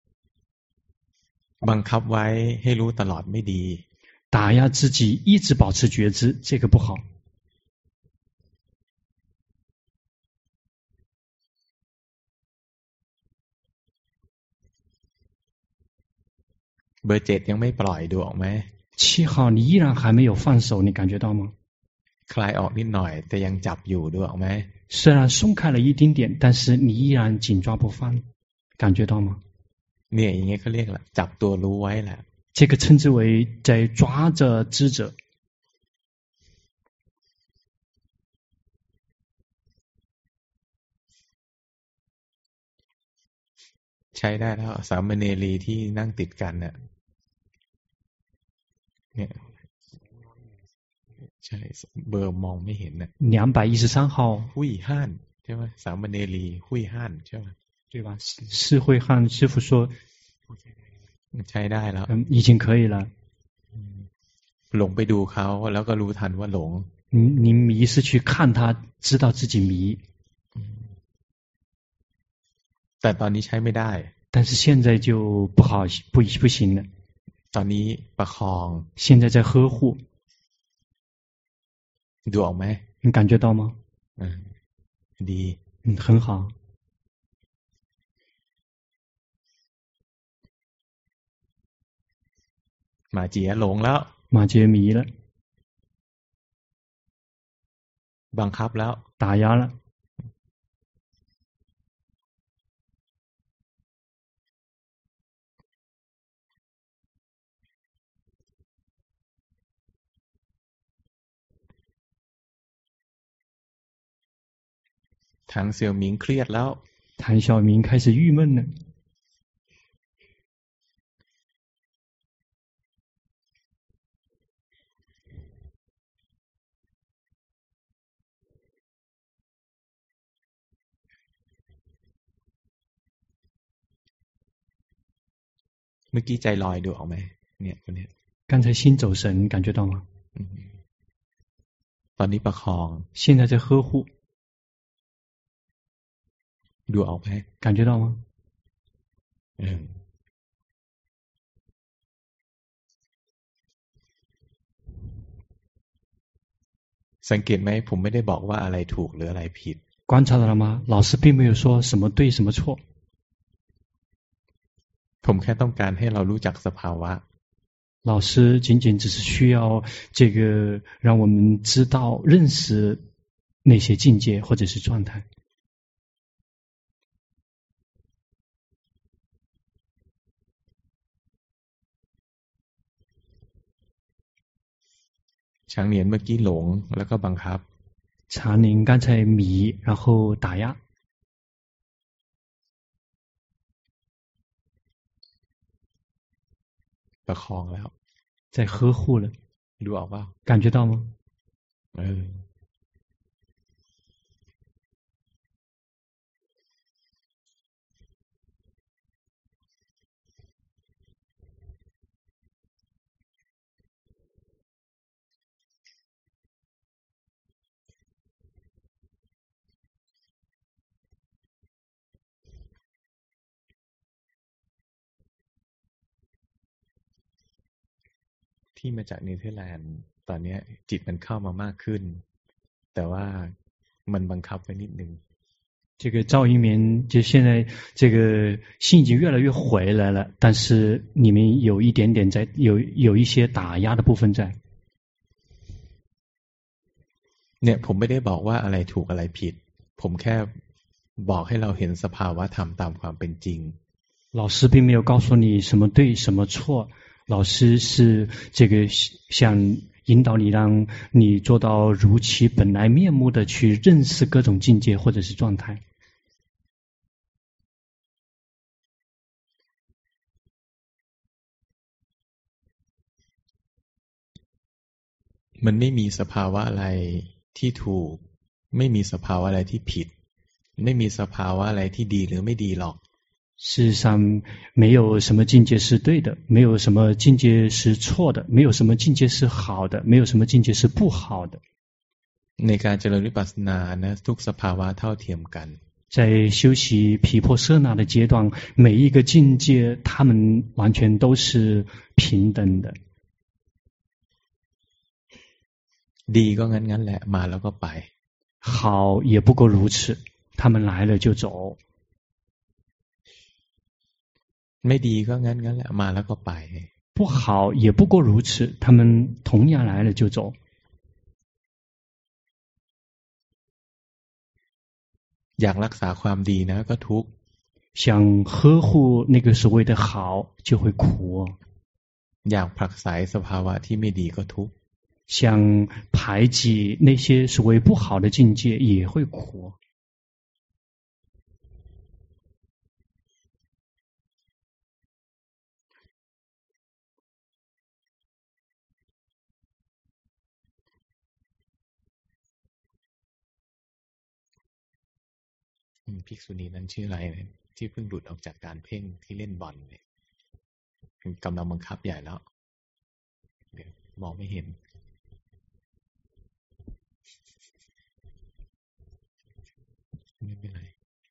บังคับไว้ให้รู้ตลอดไม่ดี打压自己一直保持觉知，这个不好。 เบอร์เจ็ดยังไม่ปล่อยดูออกไหม七号你依然还没有放手，你感觉到吗？ คลายออกนิดหน่อยแต่ยังจับอยู่ดูออกไหม虽然松开了一丁点，但是你依然紧抓不放，感觉到吗？ เนี่ยอย่างเงี้ยเขาเรียกละจับตัวรู้ไว้แหละ这个称之为在抓着知者。 ใช้ได้แล้วสามเณรีที่นั่งติดกันเนี่ยเนี่ยใช่เบอร์มองไม่เห็นน่ะ两百一十三号หุยฮั่นใช่ไหมสามเณรีหุยฮั่นใช่ไหม对吧？是会汉师傅说ใช้ได้แล้ว嗯，已经可以了。 หลงไปดูเขาแล้วก็รู้ทันว่าหลง你你迷是去看他，知道自己迷。 แต่ตอนนี้ใช้ไม่ได้但是现在就不好不不行了。 ตอนนี้ประคอง现在在呵护。 ดูออกไหม你感觉到吗？ 嗯，ดี嗯，很好。 หมาเจี๋ยหลงแล้ว马杰迷了， บังคับแล้ว打压了。 ถังเสี่ยวหมิงเครียดแล้ว谭小明开始郁闷了。 เมื่อกี้ใจลอยดูออกไหมเนี่ยคนนี้刚才心走神，感觉到吗？ ตอนนี้ประคอง现在在呵护， ดูออกไหม感觉到吗？ 嗯สังเกตไหมผมไม่ได้บอกว่าอะไรถูกหรืออะไรผิด观察到了吗？老师并没有说什么对什么错。 ผมแค่ต้องการให้เรารู้จักสภาวะ老师仅仅只是需要这个让我们知道认识那些境界或者是状态。 ช้างเหนียนเมื่อกี้หลงแล้วก็บังคับ查宁刚才迷，然后打压。 ประคองแล้ว在呵护了ดูออกป่ะ感觉到吗เออที่มาจากเนเธอร์แลนด์ตอนนี้จิตมันเข้ามามากขึ้นแต่ว่ามันบังคับไว้นิดนึง这个赵一鸣就现在这个心已经越来越回来了，但是你们有一点点在有有一些打压的部分在。 เนี่ยผมไม่ได้บอกว่าอะไรถูกอะไรผิดผมแค่บอกให้เราเห็นสภาวะธรรมตามความเป็นจริง老师并没有告诉你什么对什么错，老师是这个想引导你，让你做到如其本来面目的去认识各种境界或者是状态。 มันไม่มีสภาวะอะไรที่ถูกไม่มีสภาวะอะไรที่ผิดไม่มีสภาวะอะไรที่ดีหรือไม่ดีหรอก事实上没有什么境界是对的，没有什么境界是错的，没有什么境界是好的，没有什么境界是不好的。 ในการเจริญวิปัสสนานะทุกสภาวะเท่าเทียมกัน在修习毗婆舍那的阶段，每一个境界他们完全都是平等的。 ดีก็งั้นงั้นแหละมาแล้วก็ไป好也不过如此，他们来了就走。 ไม่ดีก็งั้นงั้นแหละมาแล้วก็ไป不好也不过如此，他们同样来了就走。 อยากรักษาความดีนะก็ทุกข์想呵护那个所谓的好就会苦อยากผลักไสสภาวะที่ไม่ดีก็ทุกข์想排挤那些所谓不好的境界也会苦ภิกษุณีนั้นชื่ออะไรเนี่ยที่เพิ่งหลุดออกจากการเพ่งที่เล่นบอลเนี่ยกำลังบังคับใหญ่แล้วเดี๋ยวมองไม่เห็นไม่เป็นไร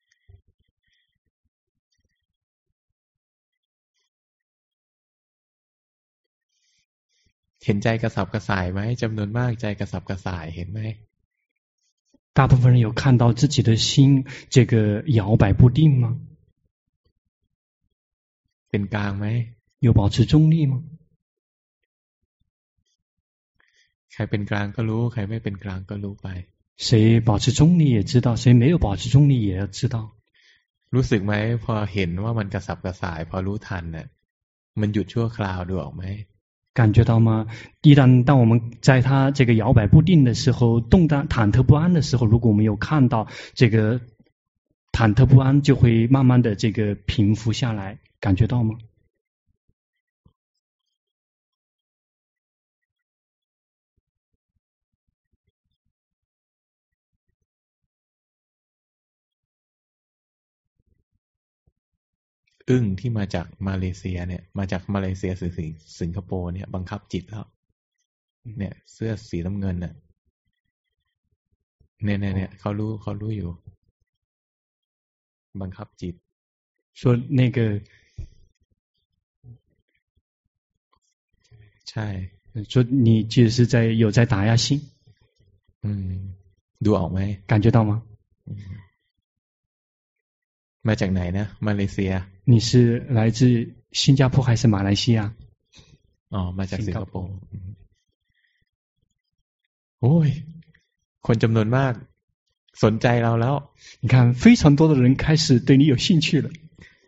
เห็นใจกระสับกระส่ายไหมจำนวนมากใจกระสับกระส่ายเห็นไหม大部分人有看到自己的心这个摇摆不定吗？ เป็นกลางไหม有保持中立吗？ ใครเป็นกลางก็รู้ใครไม่เป็นกลางก็รู้ไป谁保持中立也知道，谁没有保持中立也要知道。 รู้สึกไหมพอเห็นว่ามันกระสับกระส่ายพอรู้ทันน่ะมันหยุดชั่วคราวดูออกไหม感觉到吗？一旦当我们在它这个摇摆不定的时候，动荡忐忑不安的时候，如果我们有看到这个忐忑不安，就会慢慢的这个平复下来，感觉到吗？ อึ้งที่มาจากมาเลเซียเนี่ยมาจากมาเลเซียหรือสิงคโปร์เนี่ยบังคับจิตแล้วเนี่ยเสื้อสีน้ำเงินน่ะเนี่ยเนี่ยเนี่ยเขารู้เขารู้อยู่บังคับจิต说那个ใช่说你就是在有在打压心อืมดูออกไหม感觉到吗มาจากไหนนะมาเลเซีย你是来自新加坡还是马来西亚อ๋อมาจากสิงคโปร์โอ้ยคนจำนวนมากสนใจเราแล้ว你看非常多的人开始对你有兴趣了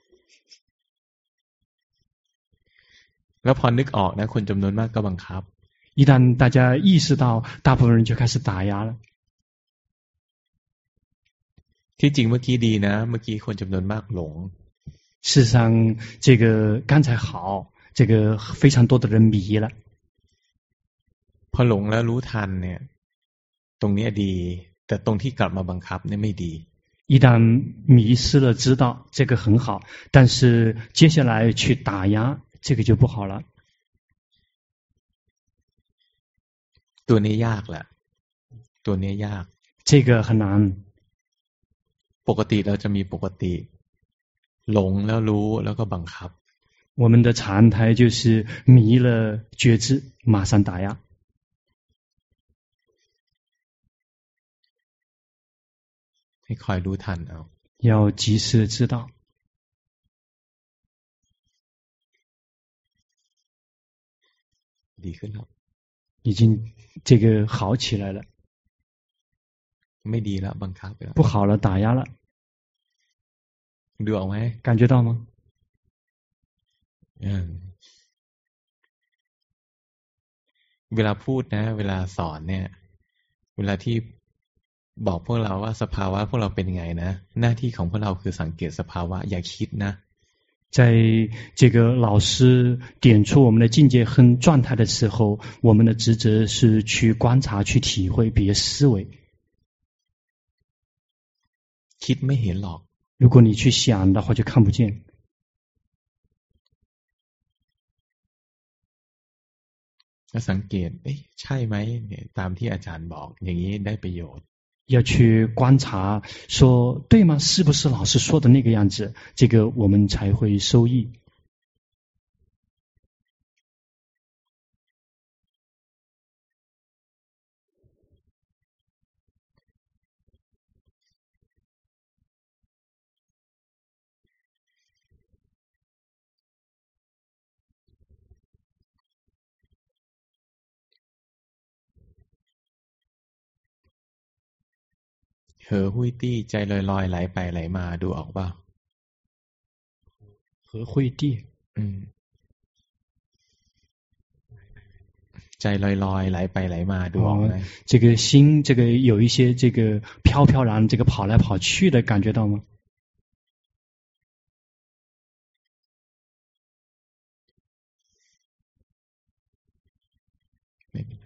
แล้วพอนึกออกนะคนจำนวนมากก็บังคับ一旦大家意识到大部分人就开始打压了ที่จริงเมื่อกี้ดีนะเมื่อกี้คนจำนวนมากหลง事实上这个刚才好这个非常多的人迷了。 พอหลงแล้วรู้ทันเนี่ยตรงนี้ดีแต่ตรงที่กลับมาบังคับเนี่ยไม่ดี一旦迷失了知道这个很好，但是接下来去打压这个就不好了。 ตัวนี้ยากแหละตัวนี้ยาก这个很难。 ปกติเราจะมีปกติหลงแล้วรู้แล้วก็บังคับ我们的常态就是迷了觉知马上打压ให้คอยรู้ทันเอา要及时知道ดีขึ้นแล้ว已经这个好起来了ไม่ดีแล้วบังคับแล้ว不好了打压了ดูออกไหม感觉到吗อืมเวลาพูดนะเวลาสอนเนี่ยเวลาที่บอกพวกเราว่าสภาวะพวกเราเป็นยังไงนะหน้าที่ของพวกเราคือสังเกตสภาวะอย่าคิดนะ在这个老师点出我们的境界和状态的时候，我们的职责是去观察、去体会，别思维。 คิดไม่เห็นหรอก如果你去想的话，就看不见。 ก็สังเกตเอ๊ะใช่ไหมเนี่ยตามที่อาจารย์บอกอย่างนี้ได้ประโยชน์要去观察说对吗？是不是老师说的那个样子？这个我们才会受益。 เหอหุ้ยตี้ใจลอยๆไหลไปไหลมาดูออกป่ะ和会地อืมใจลอยๆไหลไปไหลมาดูออกไหม这个心这个有一些这个飘飘然这个跑来跑去的感觉到吗ไม่เป็นไร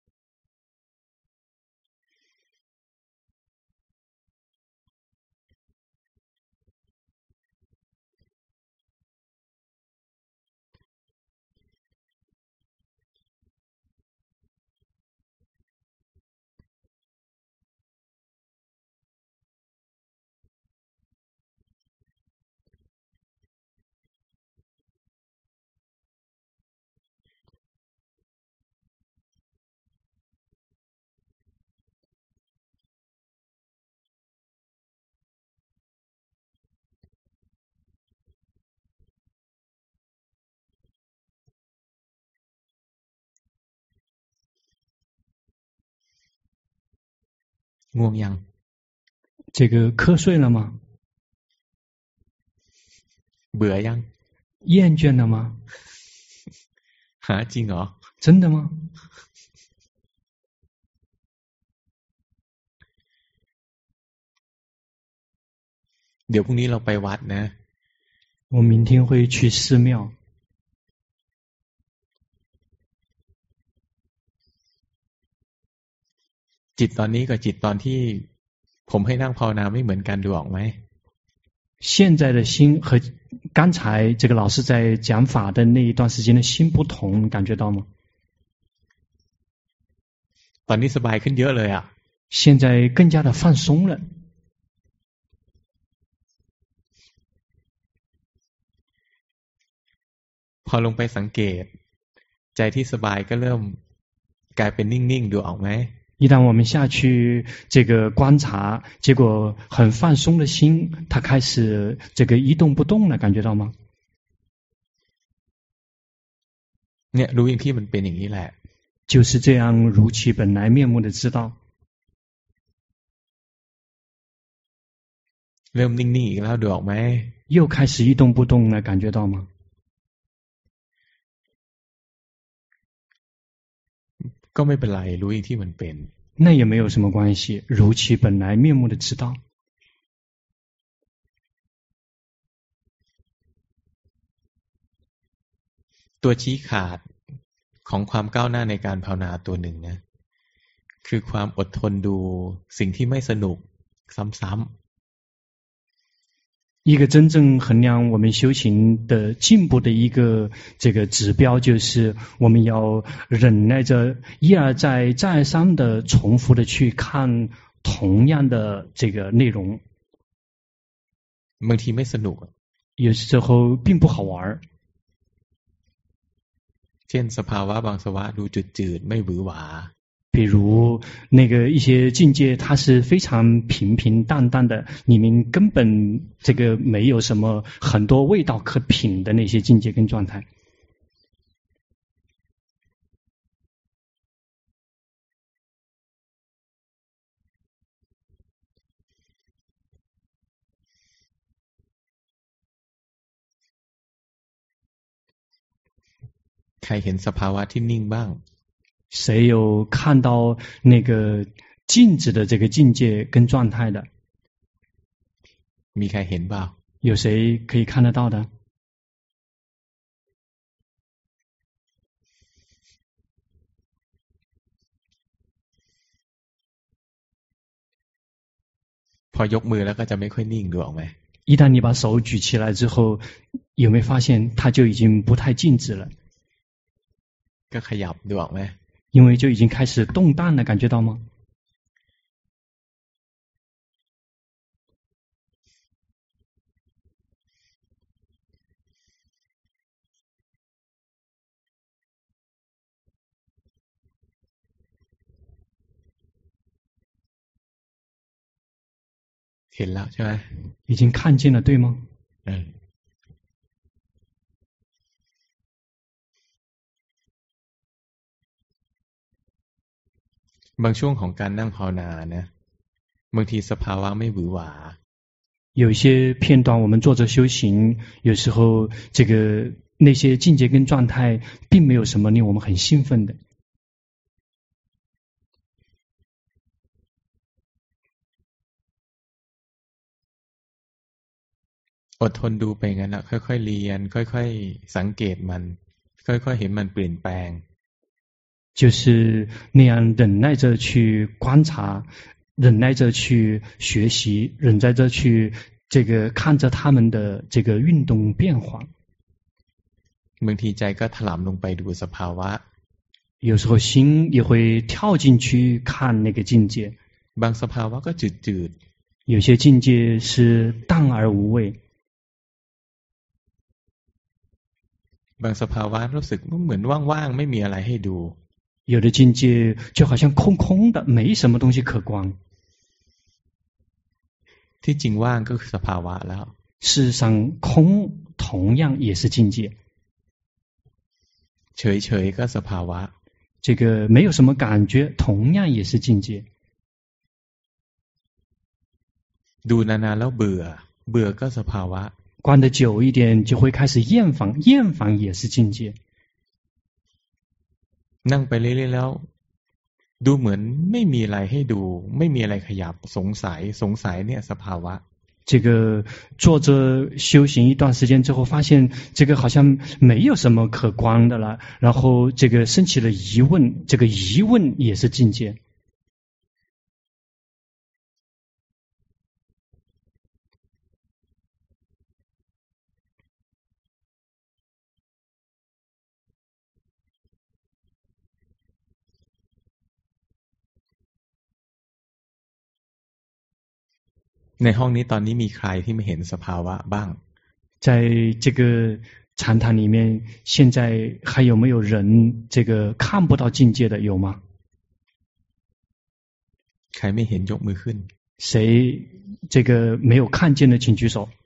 ง่วงยัง这个瞌睡了吗เบื่อยัง厌倦了吗หาจริงเหรอ真的吗เดี๋ยวพรุ่งนี้เราไปวัดนะ我明天会去寺庙จิตตอนนี้กับจิตตอนที่ผมให้นั่งภาวนาไม่เหมือนกันดูออกไหม现在的心和刚才这个老师在讲法的那一段时间的心不同，感觉到吗？ ตอนนี้สบายขึ้นเยอะเลยอ่ะ现在更加的放松了。 พอลงไปสังเกตใจที่สบายก็เริ่มกลายเป็นนิ่งๆดูออกไหม一旦我们下去这个观察，结果很放松的心，它开始这个一动不动了，感觉到吗？ เนี่ยรู้อย่างที่มันเป็นอย่างนี้แหละ就是这样如其本来面目的知道。 เริ่มนิ่งๆอีกแล้วดูออกไหม又开始一动不动了，感觉到吗？ ก็ไม่เป็นไรรู้อย่างที่มันเป็น那也没有什么关系，如其本来面目的知道。 ตตัวชี้ขาดของความก้าวหน้าในการภาวนาตัวหนึ่งนะคือความอดทนดูสิ่งที่ไม่สนุกซ้ำๆ一个真正衡量我们修行的进步的一个这个指标，就是我们要忍耐着一而再再而三的重复的去看同样的这个内容。 บางทีไม่สนุก有时候并不好玩。 เช่นสภาวะบางสภาวะดูจืดๆไม่หวือหวา比如那个一些境界，它是非常平平淡淡的，里面根本这个没有什么很多味道可品的那些境界跟状态。 ใครเห็นสภาวะที่นิ่งบ้าง谁有看到那个静止的这个境界跟状态的？ มีใครเห็นเปล่า有谁可以看得到的？ พอยกมือแล้วก็จะไม่ค่อยนิ่งดูออกไหม一旦你把手举起来之后，有没有发现它就已经不太静止了？ ก็ขยับดูออกไหม因为就已经开始动荡了，感觉到吗？ เห็นแล้วใช่ไหม已经看见了，对吗？ 嗯。บางช่วงของการนั่งภาวนานะบางทีสภาวะไม่หวือหวา有一些片段我们坐着修行，有时候这个那些境界跟状态并没有什么令我们很兴奋的。 อดทนดูไปงั้นนะค่อยๆเรียนค่อยๆสังเกตมันค่อยๆเห็นมันเปลี่ยนแปลง就是那样忍耐着去观察，忍耐着去学习，忍耐着去这个看着他们的这个运动变化。 บางทีใจก็ถลำลงไปดูสภาวะ有时候心也会跳进去看那个境界。 บางสภาวะก็จืดๆ有些境界是淡而无味。 บางสภาวะรู้สึกเหมือนว่างๆไม่มีอะไรให้ดู有的境界就好像空空的，没什么东西可观。 ที่จริงว่างก็คือสภาวะแล้ว事实上空同样也是境界。 เฉยๆก็สภาวะ这个没有什么感觉，同样也是境界。 ดูนานๆแล้วเบื่อเบื่อก็สภาวะ观得久一点就会开始厌烦，厌烦也是境界。 นั่งไปเรื่อยๆแล้วดูเหมือนไม่มีอะไรให้ดูไม่มีอะไรขยับสงสัยสงสัยเนี่ยสภาวะ这个坐着修行一段时间之后，发现这个好像没有什么可观的了，然后这个升起了疑问，这个疑问也是境界。 ในห้องนี้ตอนนี้มีใครที่ไม่เห็นสภาวะบ้าง在这个禅堂里面，现在还有没有人这个看不到境界的有吗？ ใครไม่เห็นยกมือขึ้น谁这个没有看见的请举手。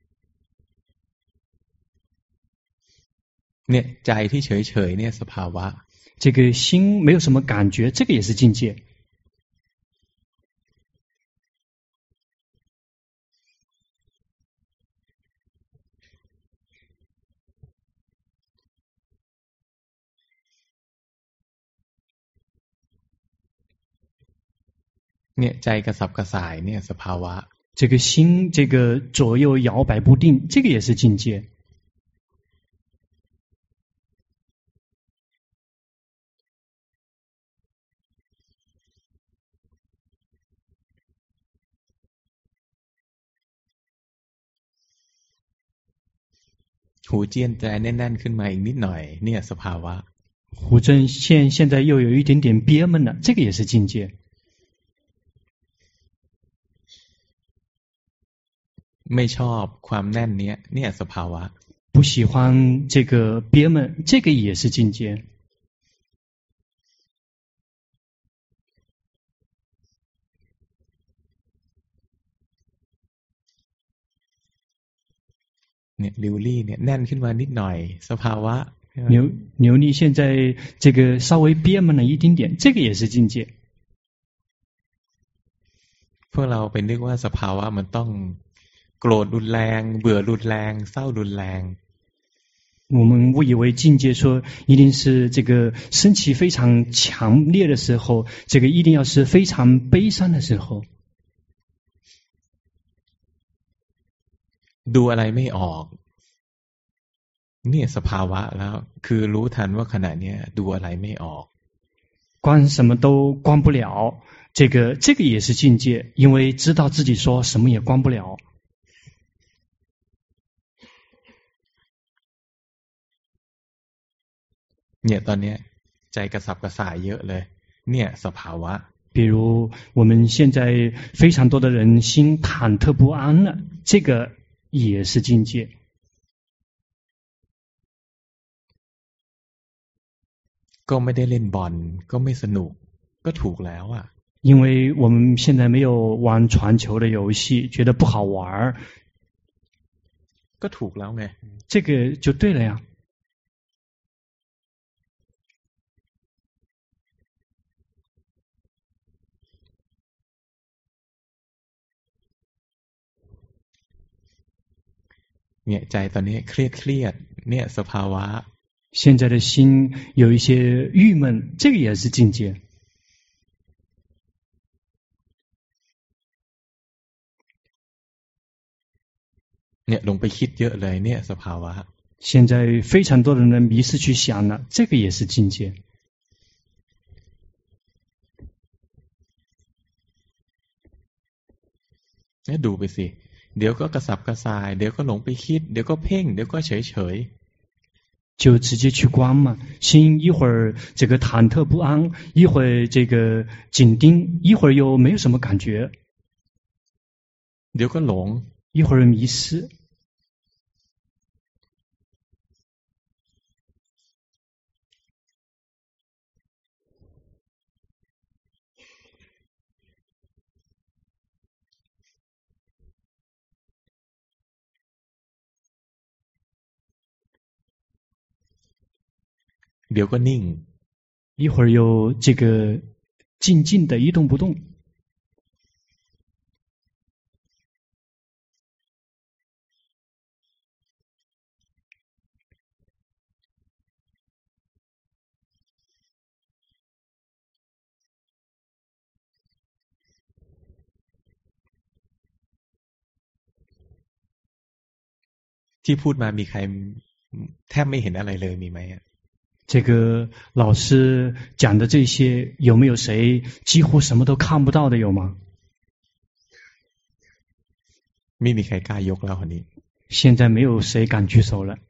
เนี่ยใจที่เฉยๆเนี่ยสภาวะ这个心没有什么感觉，这个也是境界。 เนี่ยใจกระสับกระส่ายเนี่ยสภาวะ这个心这个左右摇摆不定，这个也是境界。 หูเจียนใจแน่นๆขึ้นมาอีกนิดหน่อยเนี่ยสภาวะ胡正现现在又有一点点憋闷了，这个也是境界。 ไม่ชอบความแน่นเนี้ยเนี่ยสภาวะ不喜欢这个憋闷，这个也是境界。 เนี่ยลิวลี่เนี่ยแน่นขึ้นมานิดหน่อยสภาวะ牛牛力现在这个稍微憋闷了一丁点，这个也是境界。 พวกเราไปนึกว่าสภาวะมันต้องโกรธรุนแรงเบื่อรุนแรงเศร้ารุนแรง我们误以为境界说一定是这个生气非常强烈的时候，这个一定要是非常悲伤的时候。 ดูอะไรไม่ออกเนี่ยสภาวะแล้วคือรู้ทันว่าขณะเนี้ยดูอะไรไม่ออก观什么都观不了，这个这个也是境界，因为知道自己说什么也观不了。 เนี่ยตอนเนี้ยใจกระสับกระส่ายเยอะเลยเนี่ยสภาวะ比如我们现在非常多的人心忐忑不安了，这个也是境界。 ก็ไม่ได้เล่นบอลก็ไม่สนุกก็ถูกแล้วอ่ะ因为我们现在没有玩传球的游戏，觉得不好玩， ก็ถูกแล้วไง这个就对了呀。 เนี่ยใจตอนนี้เครียดเครียดเนี่ยสภาวะ现在的心有一些郁闷，这个也是境界。 เนี่ยลงไปคิดเยอะเลยเนี่ยสภาวะ现在非常多的人迷失去想了，这个也是境界。 เนี่ยดูไปสิเดี๋ยวก็กระสับกระส่ายเดี๋ยวก็หลงไปคิดเดี๋ยวก็เพ่งเดี๋ยวก็เฉยเฉย就直接去观嘛，心一会儿这个忐忑不安，一会儿这个紧盯，一会儿又没有什么感觉， เดี๋ยวก็หลง一会儿迷失。 เดี๋ยวก็นิ่ง一会儿又这个静静的一动不动。 ที่พูดมามีใครแทบไม่เห็นอะไรเลยมีไหม这个老师讲的这些，有没有谁几乎什么都看不到的有吗？ ไม่มีใครกล้ายกแล้วคนนี้现在没有谁敢举手了。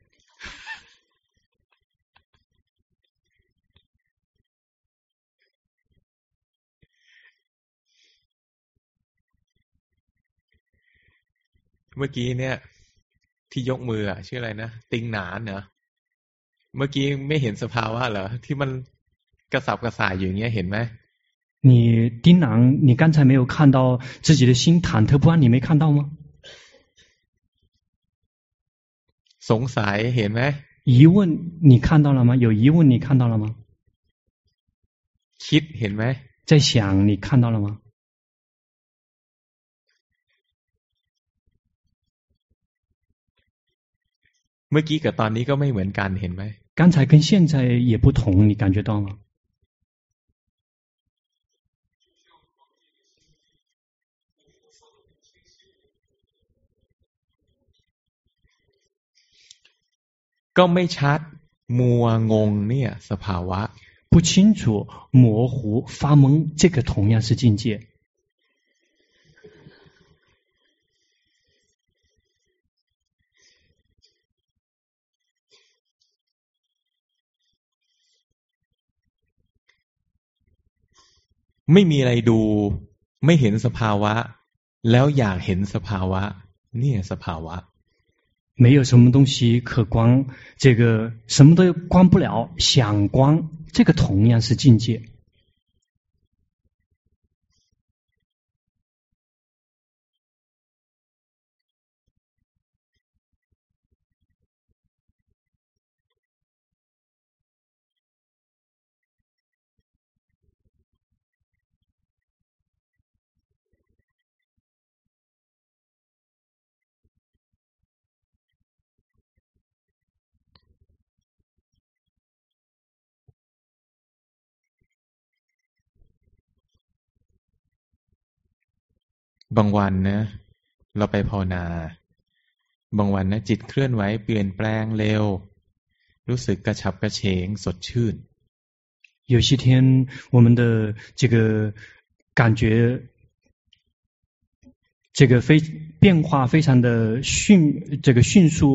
เมื่อกี้เนี่ยที่ยกมืออ่ะชื่ออะไรนะติงหนานเหรอเมื่อกี้ไม่เห็นสภาวะเหรอที่มันกระสับกระส่ายอยู่อย่างเงี้ยเห็นไหม你丁囊，你刚才没有看到自己的心忐忑不安，你没看到吗？ สงสัยเห็นไหม疑问你看到了吗？有疑问你看到了吗？ คิดเห็นไหม在想你看到了吗？ เมื่อกี้กับตอนนี้ก็ไม่เหมือนกันเห็นไหม刚才跟现在也不同，你感觉到吗？ ก็ไม่ชัดมัวงงเนี่ยสภาวะ不清楚模糊发懵，这个同样是境界。 ไม่มีอะไรดูไม่เห็นสภาวะแล้วอยากเห็นสภาวะเนี่ยสภาวะ没有什么东西可观，这个什么都观不了，想观，这个同样是境界。 บางวันนะเราไปภาวนาบางวันนะจิตเคลื่อนไหวเปลี่ยนแปลงเร็วรู้สึกกระฉับกระเฉงสดชื่น有些天我们的这个感觉这个非变化非常的迅这个迅速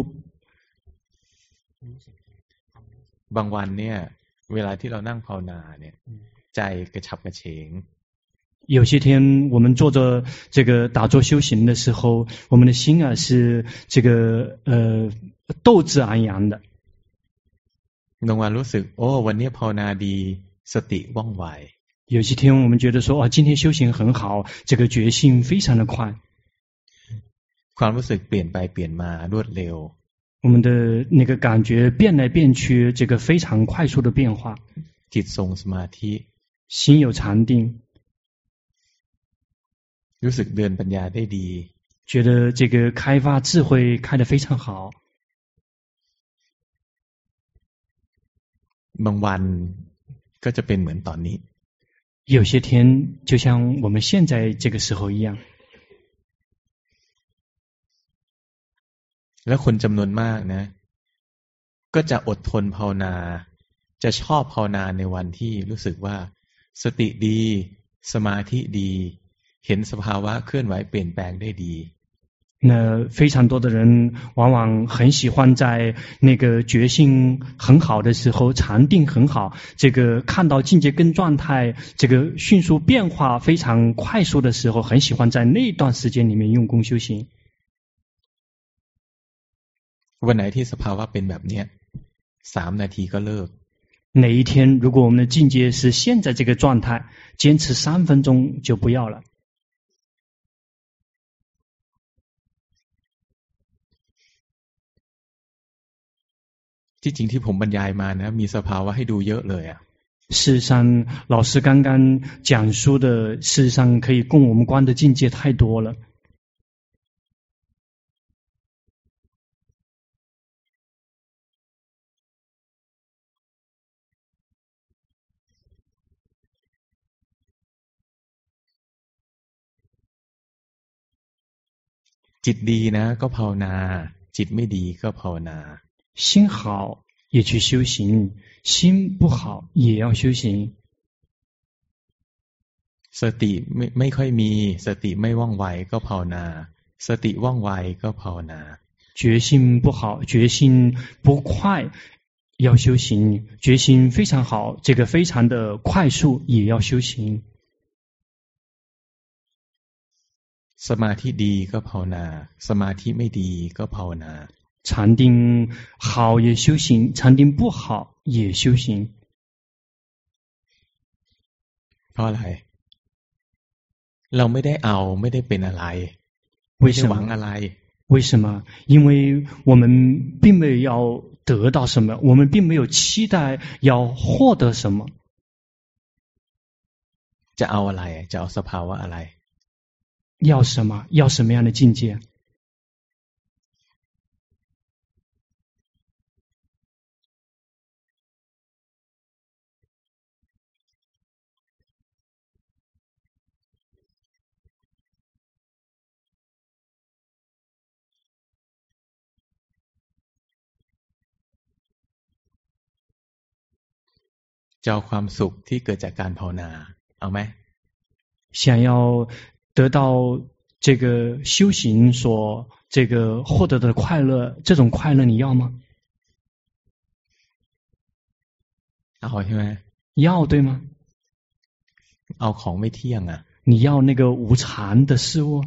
บางวันเนี่ยเวลาที่เรานั่งภาวนาเนี่ยใจกระฉับกระเฉง有些天我们做着这个打坐修行的时候，我们的心啊是这个呃斗志昂扬的。 บางวันรู้สึกโอ้วันนี้ภาวนาดีสติว่องไว有些天我们觉得说啊，今天修行很好，这个觉性非常的快。 ความรู้สึกเปลี่ยนไปเปลี่ยนมารวดเร็ว我们的那个感觉变来变去，这个非常快速的变化。 จิตทรงสมาธิ心有禅定。 รู้สึกเดินปัญญาได้ดี觉得这个开发智慧开得非常好。 บางวันก็จะเป็นเหมือนตอนนี้有些天就像我们现在这个时候一样。 และคนจำนวนมากนะก็จะอดทนภาวนาจะชอบภาวนาในวันที่รู้สึกว่าสติดีสมาธิดีเห็นสภาวะเคลื่อนไหวเปลี่ยนแปลงได้ดี那非常多的人往往很喜欢在那个觉性很好的时候，禅定很好，这个看到境界跟状态这个迅速变化非常快速的时候，很喜欢在那段时间里面用功修行。 วันไหนที่สภาวะเป็นแบบนี้สามนาทีก็เลิก哪一天如果我们的境界是现在这个状态，坚持三分钟就不要了。 ที่จริงที่ผมบรรยายมานะมีสภาวะให้ดูเยอะเลยอ่ะ事实上老师刚刚讲述的事实上可以供我们观的境界太多了。 จิตดีนะก็ภาวนาจิตไม่ดีก็ภาวนา心好也去修行，心不好也要修行。 สติไม่ไม่ค่อยมีสติไม่ว่องไวก็ภาวนาสติว่องไวก็ภาวนา觉性不好，觉性不快要修行，觉性非常好，这个非常的快速也要修行。 สมาธิดีก็ภาวนาสมาธิไม่ดีก็ภาวนา禅定好也修行，禅定不好也修行。 เพราะอะไรเราไม่ได้เอาไม่ได้เป็นอะไรไม่ได้หวังอะไร为什么？因为我们并没有要得到什么，我们并没有期待要获得什么。 จะเอาอะไรจะเอาสภาวะอะไร要什么？要什么样的境界？ จะเอาความสุขที่เกิดจากการภาวนาเอาไหม想要得到这个修行所这个获得的快乐，这种快乐你要吗？ เอาใช่ไหม要对吗？ เอาของไม่เที่ยงอ่ะ你要那个无常的事物，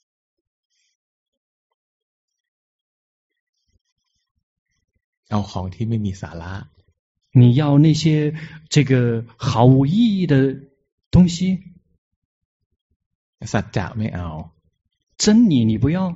เอาของที่ไม่มีสาระ你要那些这个毫无意义的东西， สัจจะไม่เอา真理你不要。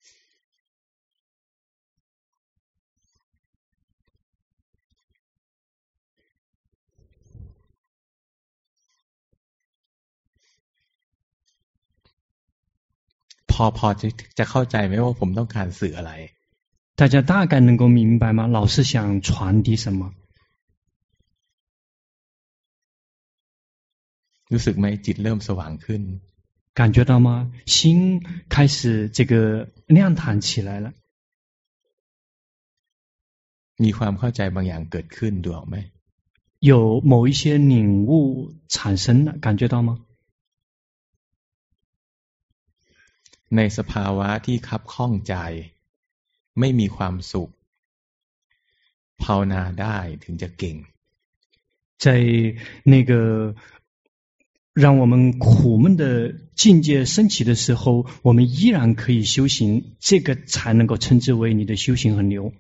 พอพอจะจะเข้าใจไหมว่าผมต้องการสื่ออะไร大家大概能够明白吗？老师想传递什么？ รู้สึกไหมจิตเริ่มสว่างขึ้น感觉到吗？心开始这个亮堂起来了， มีความเข้าใจบางอย่างเกิดขึ้นดูออกไหม有某一些领悟产生了，感觉到吗？ ในสภาวะที่คับข้องใจไม่มีความสุขภาวนาได้ถึงจะเก่ง在那个让我们苦闷的境界升起的时候，我们依然可以修行，这个才能够称之为你的修行很牛。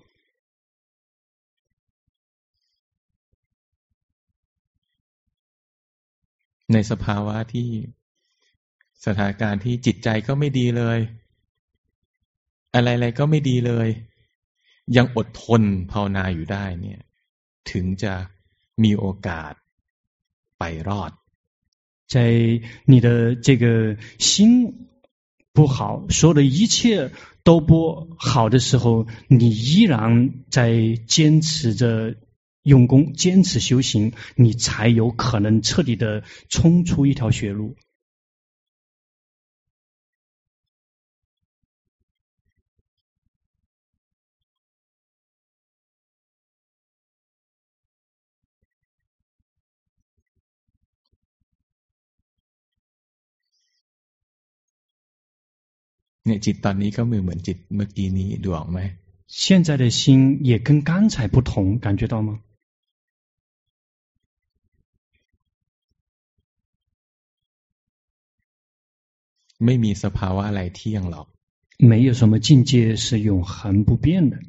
ในสภาวะที่สถานการณ์ที่จิตใจก็ไม่ดีเลยอะไรๆก็ไม่ดีเลยยังอดทนภาวนาอยู่ได้เนี่ยถึงจะมีโอกาสไปรอด在你的这个心不好，所有的一切都不好的时候，你依然在坚持着用功，坚持修行，你才有可能彻底的冲出一条血路。 เนี่ยจิตตอนนี้ก็เหมือนจิตเมื่อกี้นี้ดูออกไหม现在的心也跟刚才不同，感觉到吗？ ไม่มีสภาวะอะไรเที่ยงหรอก没有什么境界是永恒不变的。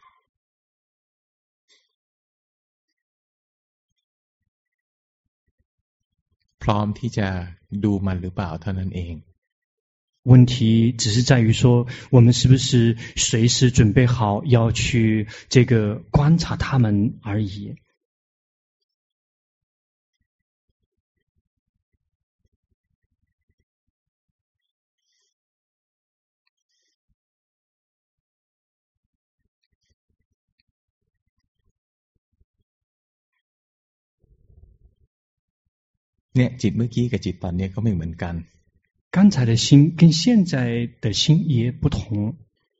พร้อมที่จะดูมันหรือเปล่าเท่านั้นเอง问题只是在于说，我们是不是随时准备好要去这个观察他们而已。 เนี่ยจิตเมื่อกี้กับจิตตอนนี้ก็ไม่เหมือนกัน刚才的心跟现在的心也不同。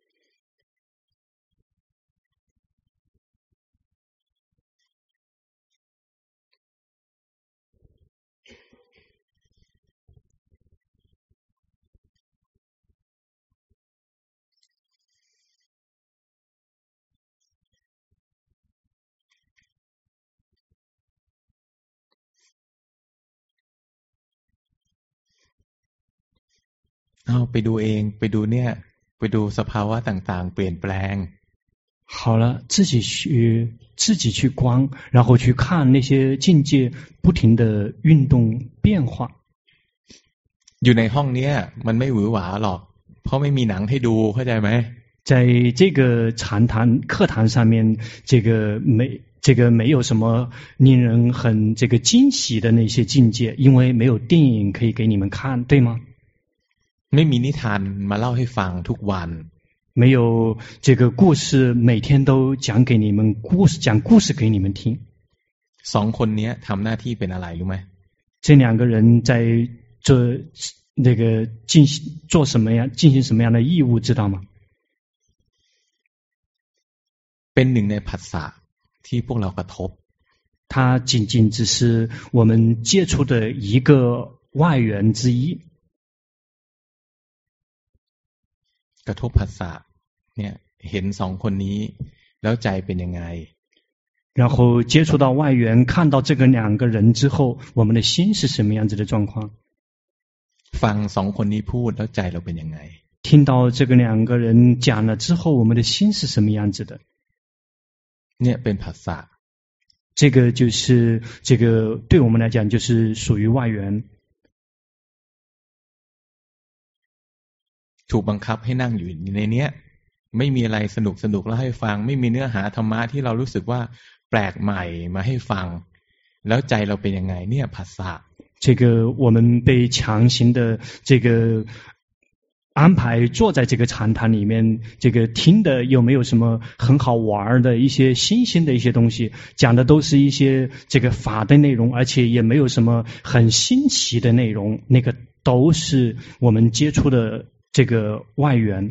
เอาไปดูเองไปดูเนี่ยไปดูสภาวะต่างๆเปลี่ยนแปลง好了，自己去自己去观，然后去看那些境界不停的运动变化。 อยู่ในห้องเนี้ยมันไม่หวือหวาหรอกเพราะไม่มีหนังให้ดูเข้าใจไหม在这个禅堂课堂上面，这个没这个没有什么令人很这个惊喜的那些境界，因为没有电影可以给你们看，对吗？ ไม่มีนิทานมาเล่าให้ฟังทุกวัน没有这个故事每天都讲给你们故事，讲故事给你们听。 สองคนเนี้ยทำหน้าที่เป็นอะไรรู้ไหม这两个人在做那个进行做什么样，进行什么样的义务，知道吗？ เป็นหนึ่งในผัสสะที่พวกเรากระทบ它仅仅只是我们接触的一个外缘之一。 กระทบผัสสะเนี่ยเห็นสองคนนี้แล้วใจเป็นยังไง然后接触到外缘，看到这个两个人之后，我们的心是什么样子的状况？ ฟังสองคนนี้พูดแล้วใจเราเป็นยังไง？ 听到这个两个人讲了之后，我们的心是什么样子的？ เนี่ยเป็นผัสสะ。 这个就是这个对我们来讲就是属于外缘。 ถูกบังคับให้นั่งอยู่ในเนี้ยไม่มีอะไรสนุกสนุกแล้วให้ฟังไม่มีเนื้อหาธรรมะที่เรารู้สึกว่าแปลกใหม่มาให้ฟังแล้วใจเราเป็นยังไงเนี่ยผัสสะ这个我们被强行的这个安排坐在这个禅堂里面，这个听的又没有什么很好玩的一些新鲜的一些东西，讲的都是一些这个法的内容，而且也没有什么很新奇的内容，那个都是我们接触的这个外缘。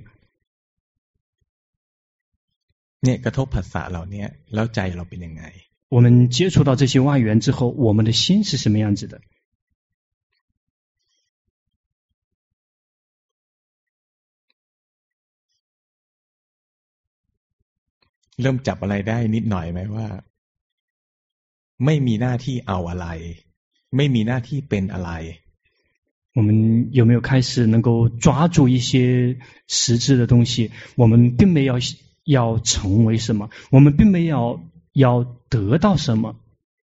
เนี่ยกระทบผัสสะเหล่านี้แล้วใจเราเป็นยังไง我们接触到这些外缘之后，我们的心是什么样子的？ เริ่มจับอะไรได้นิดหน่อยไหมว่าไม่มีหน้าที่เอาอะไรไม่มีหน้าที่เป็นอะไร我们有没有开始能够抓住一些实质的东西？我们并没有要成为什么，我们并没有要得到什么。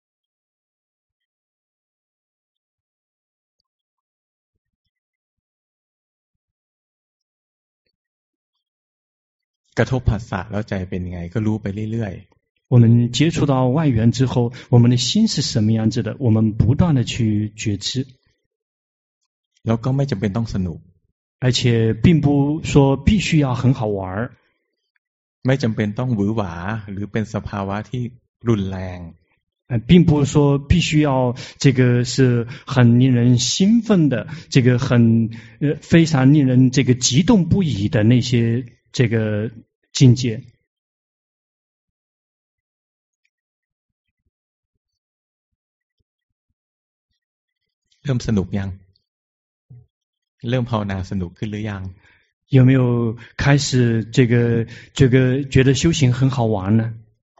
กระทบผัสสะแล้วใจเป็นยังไงก็รู้ไปเรื่อยๆ我们接触到外缘之后，我们的心是什么样子的？我们不断的去觉知， แล้วก็ไม่จำเป็นต้องสนุก而且并不说必须要很好玩， ไม่จำเป็นต้องหวือหวาหรือเป็นสภาวะที่รุนแรง呃，并不是说必须要这个是很令人兴奋的，这个很呃非常令人这个激动不已的那些这个境界。 เริ่มสนุกยังเริ่มภาวนาสนุกขึ้นหรือยัง有没有开始这个这个觉得修行很好玩呢？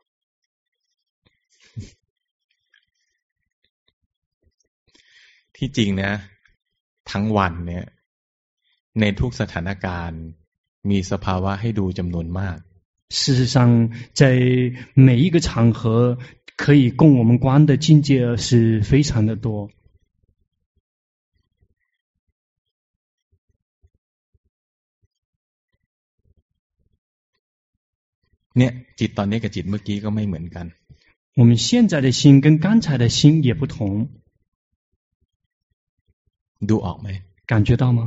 ที่จริงนะทั้งวันเนี่ยในทุกสถานการณ์มีสภาวะให้ดูจำนวนมาก事实上，在每一个场合可以供我们观的境界是非常的多。 เนี่ยจิตตอนนี้กับจิตเมื่อกี้ก็ไม่เหมือนกัน我们现在的心跟刚才的心也不同， ดูออกไหม感觉到吗？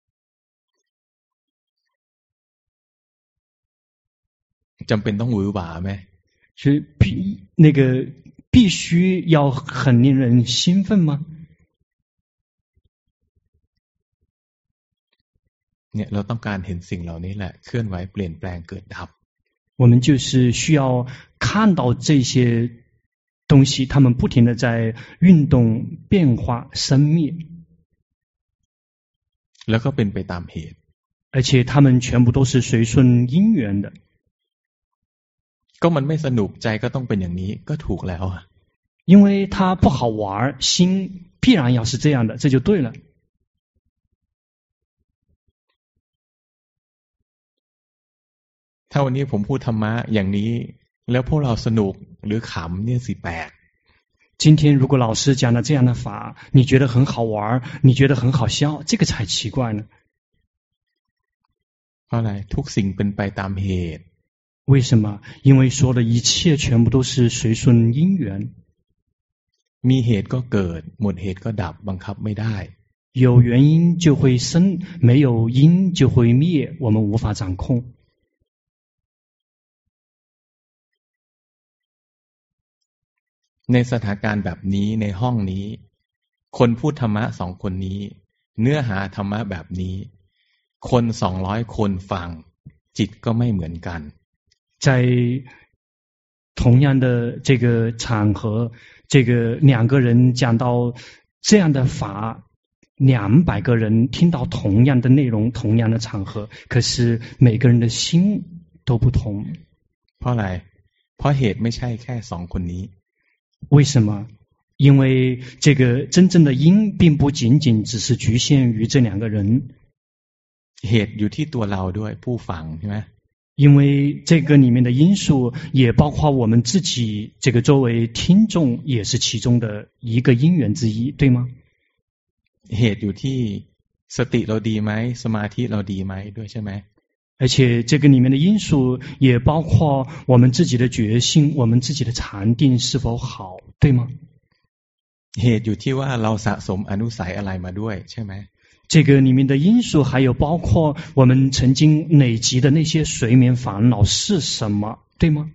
จำเป็นต้องหวือหวาไหม是必那个必须要很令人兴奋吗？ เนี่ยเราต้องการเห็นสิ่งเหล่านี้แหละเคลื่อนไหวเปลี่ยนแปลงเกิดดับ我们就是需要看到这些东西，它们不停的在运动、变化、生灭， แล้วก็เป็นไปตามเหตุ而且它们全部都是随顺因缘的。 ก็มันไม่สนุกใจก็ต้องเป็นอย่างนี้ก็ถูกแล้วอ่ะ因为它不好玩，心必然要是这样的，这就对了。 ถ้าวันนี้ผมพูดธรรมะอย่างนี้แล้วพวกเราสนุกหรือขำเนี่ยสิแปลก今天如果老师讲了这样的法，你觉得很好玩，你觉得很好笑，这个才奇怪呢。 เพราะอะไรทุกสิ่งเป็นไปตามเหตุ为什么？因为说的一切全部都是随顺因缘， มีเหตุก็เกิดหมดเหตุก็ดับบังคับไม่ได้有原因就会生，没有因就会灭，我们无法掌控。 ในสถานการณ์แบบนี้ในห้องนี้คนพูดธรรมะสองคนนี้เนื้อหาธรรมะแบบนี้คนสองร้อยคนฟังจิตก็ไม่เหมือนกัน在同样的这个场合，这个两个人讲到这样的法，两百个人听到同样的内容，同样的场合，可是每个人的心都不同。 เพราะอะไรเพราะเหตุไม่ใช่แค่สองคนนี้为什么？因为这个真正的因并不仅仅只是局限于这两个人。 เหตุอยู่ที่ตัวเราด้วยผู้ฟังใช่ไหม因为这个里面的因素也包括我们自己，这个作为听众也是其中的一个因缘之一，对吗？ เหตุอยู่ที่สติเราดีไหมสมาธิเราดีไหมด้วยใช่ไหม而且这个里面的因素也包括我们自己的决心，我们自己的禅定是否好，对吗？ เหตุอยู่ที่ว่าเราสะสมอนุสัยอะไรมาด้วยใช่ไหม这个里面的因素还有包括我们曾经累积的那些睡眠烦恼是什么，对吗？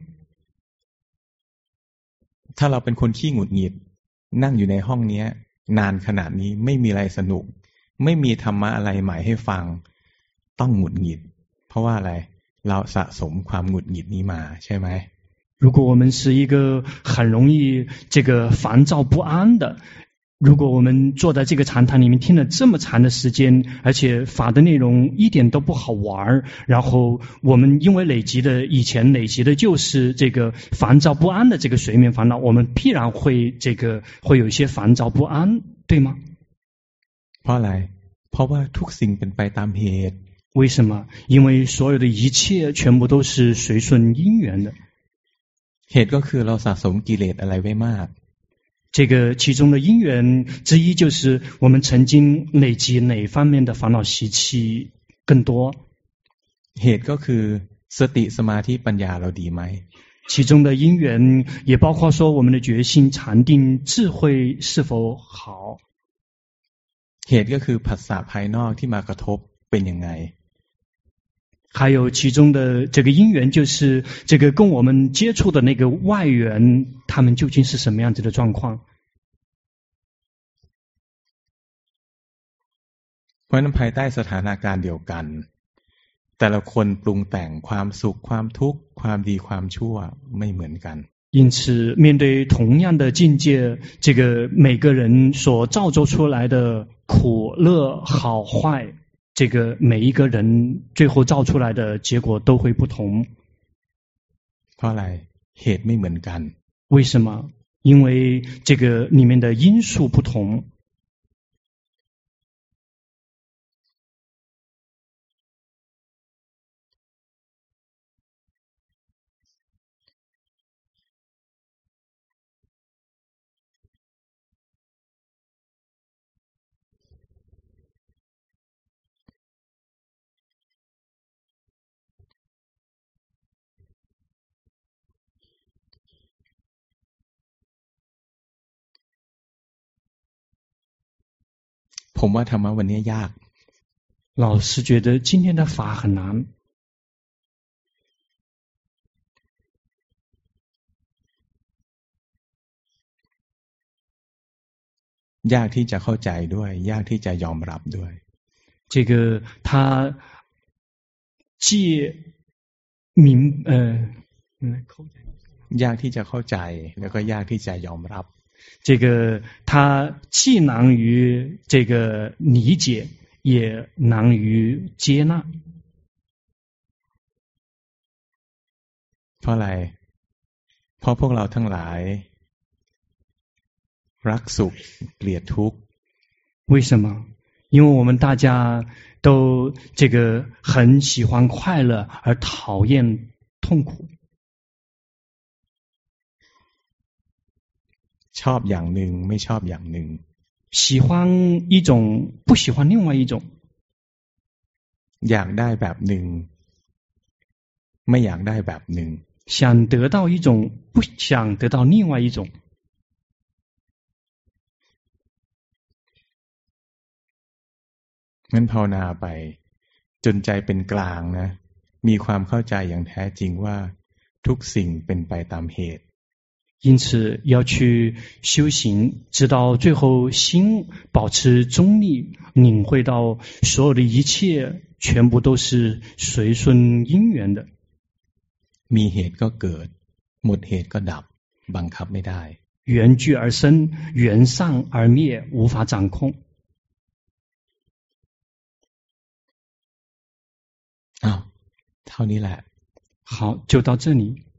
ถ้าเราเป็นคนขี้หงุดหงิดนั่งอยู่ในห้องนี้นานขนาดนี้ไม่มีอะไรสนุกไม่มีธรรมะอะไรใหม่ให้ฟังต้องหงุดหงิดเพราะว่าอะไรเราสะสมความหงุดหงิดนี้มาใช่ไหม如果我们是一个很容易这个烦躁不安的，如果我们坐在这个禅堂里面听了这么长的时间，而且法的内容一点都不好玩，然后我们因为累积的以前累积的就是这个烦躁不安的这个睡眠烦恼，我们必然会这个会有一些烦躁不安，对吗？ เพราะอะไรเพราะว่าทุกสิ่งเป็นไปตามเหตุ为什么？因为所有的一切全部都是随顺因缘的。 เหตุก็คือเราสะสมกิเลสอะไรไว้มาก这个其中的因缘之一就是我们曾经累积哪方面的烦恼习气更多。 เหตุก็คือสติสมาธิปัญญาเราดีไหม其中的因缘也包括说我们的决心禅定智慧是否好。 เหตุก็คือผัสสะภายนอกที่มากระทบเป็นยังไง还有其中的这个因缘就是这个跟我们接触的那个外缘他们究竟是什么样子的状况。 เพราะนั้นภายใต้สถานการณ์เดียวกันแต่ละคนปรุงแต่งความสุขความทุกข์ความดีความชั่วไม่เหมือนกัน因此面对同样的境界，这个每个人所造作出来的苦乐好坏，这个每一个人最后造出来的结果都会不同。 เพราะอะไรเหตุไม่เหมือนกัน为什么？因为这个里面的因素不同。 ผมว่าธรรมะวันนี้ยาก老师觉得今天的法很难ยากที่จะเข้าใจด้วยยากที่จะยอมรับด้วย这个他既明呃ยากที่จะเข้าใจแล้วก็ยากที่จะยอมรับ这个它既难于这个理解，也难于接纳。 เพราะอะไรเพราะพวกเราทั้งหลายรักสุขเกลียดทุกข์为什么？因为我们大家都这个很喜欢快乐，而讨厌痛苦。 ชอบอย่างหนึ่งไม่ชอบอย่างหนึ่ง喜欢一种不喜欢另外一种อยากได้แบบหนึ่งไม่อยากได้แบบหนึ่ง想得到一种不想得到另外一种งั้นภาวนาไปจนใจเป็นกลางนะมีความเข้าใจอย่างแท้จริงว่าทุกสิ่งเป็นไปตามเหตุ因此要去修行直到最后心保持中立领会到所有的一切全部都是随顺因缘的มีเหตุก็เกิดหมดเหตุก็ดับบังคับไม่ได้缘聚而生缘散而灭无法掌控อ้าวเท่านี้แหละ好就到这里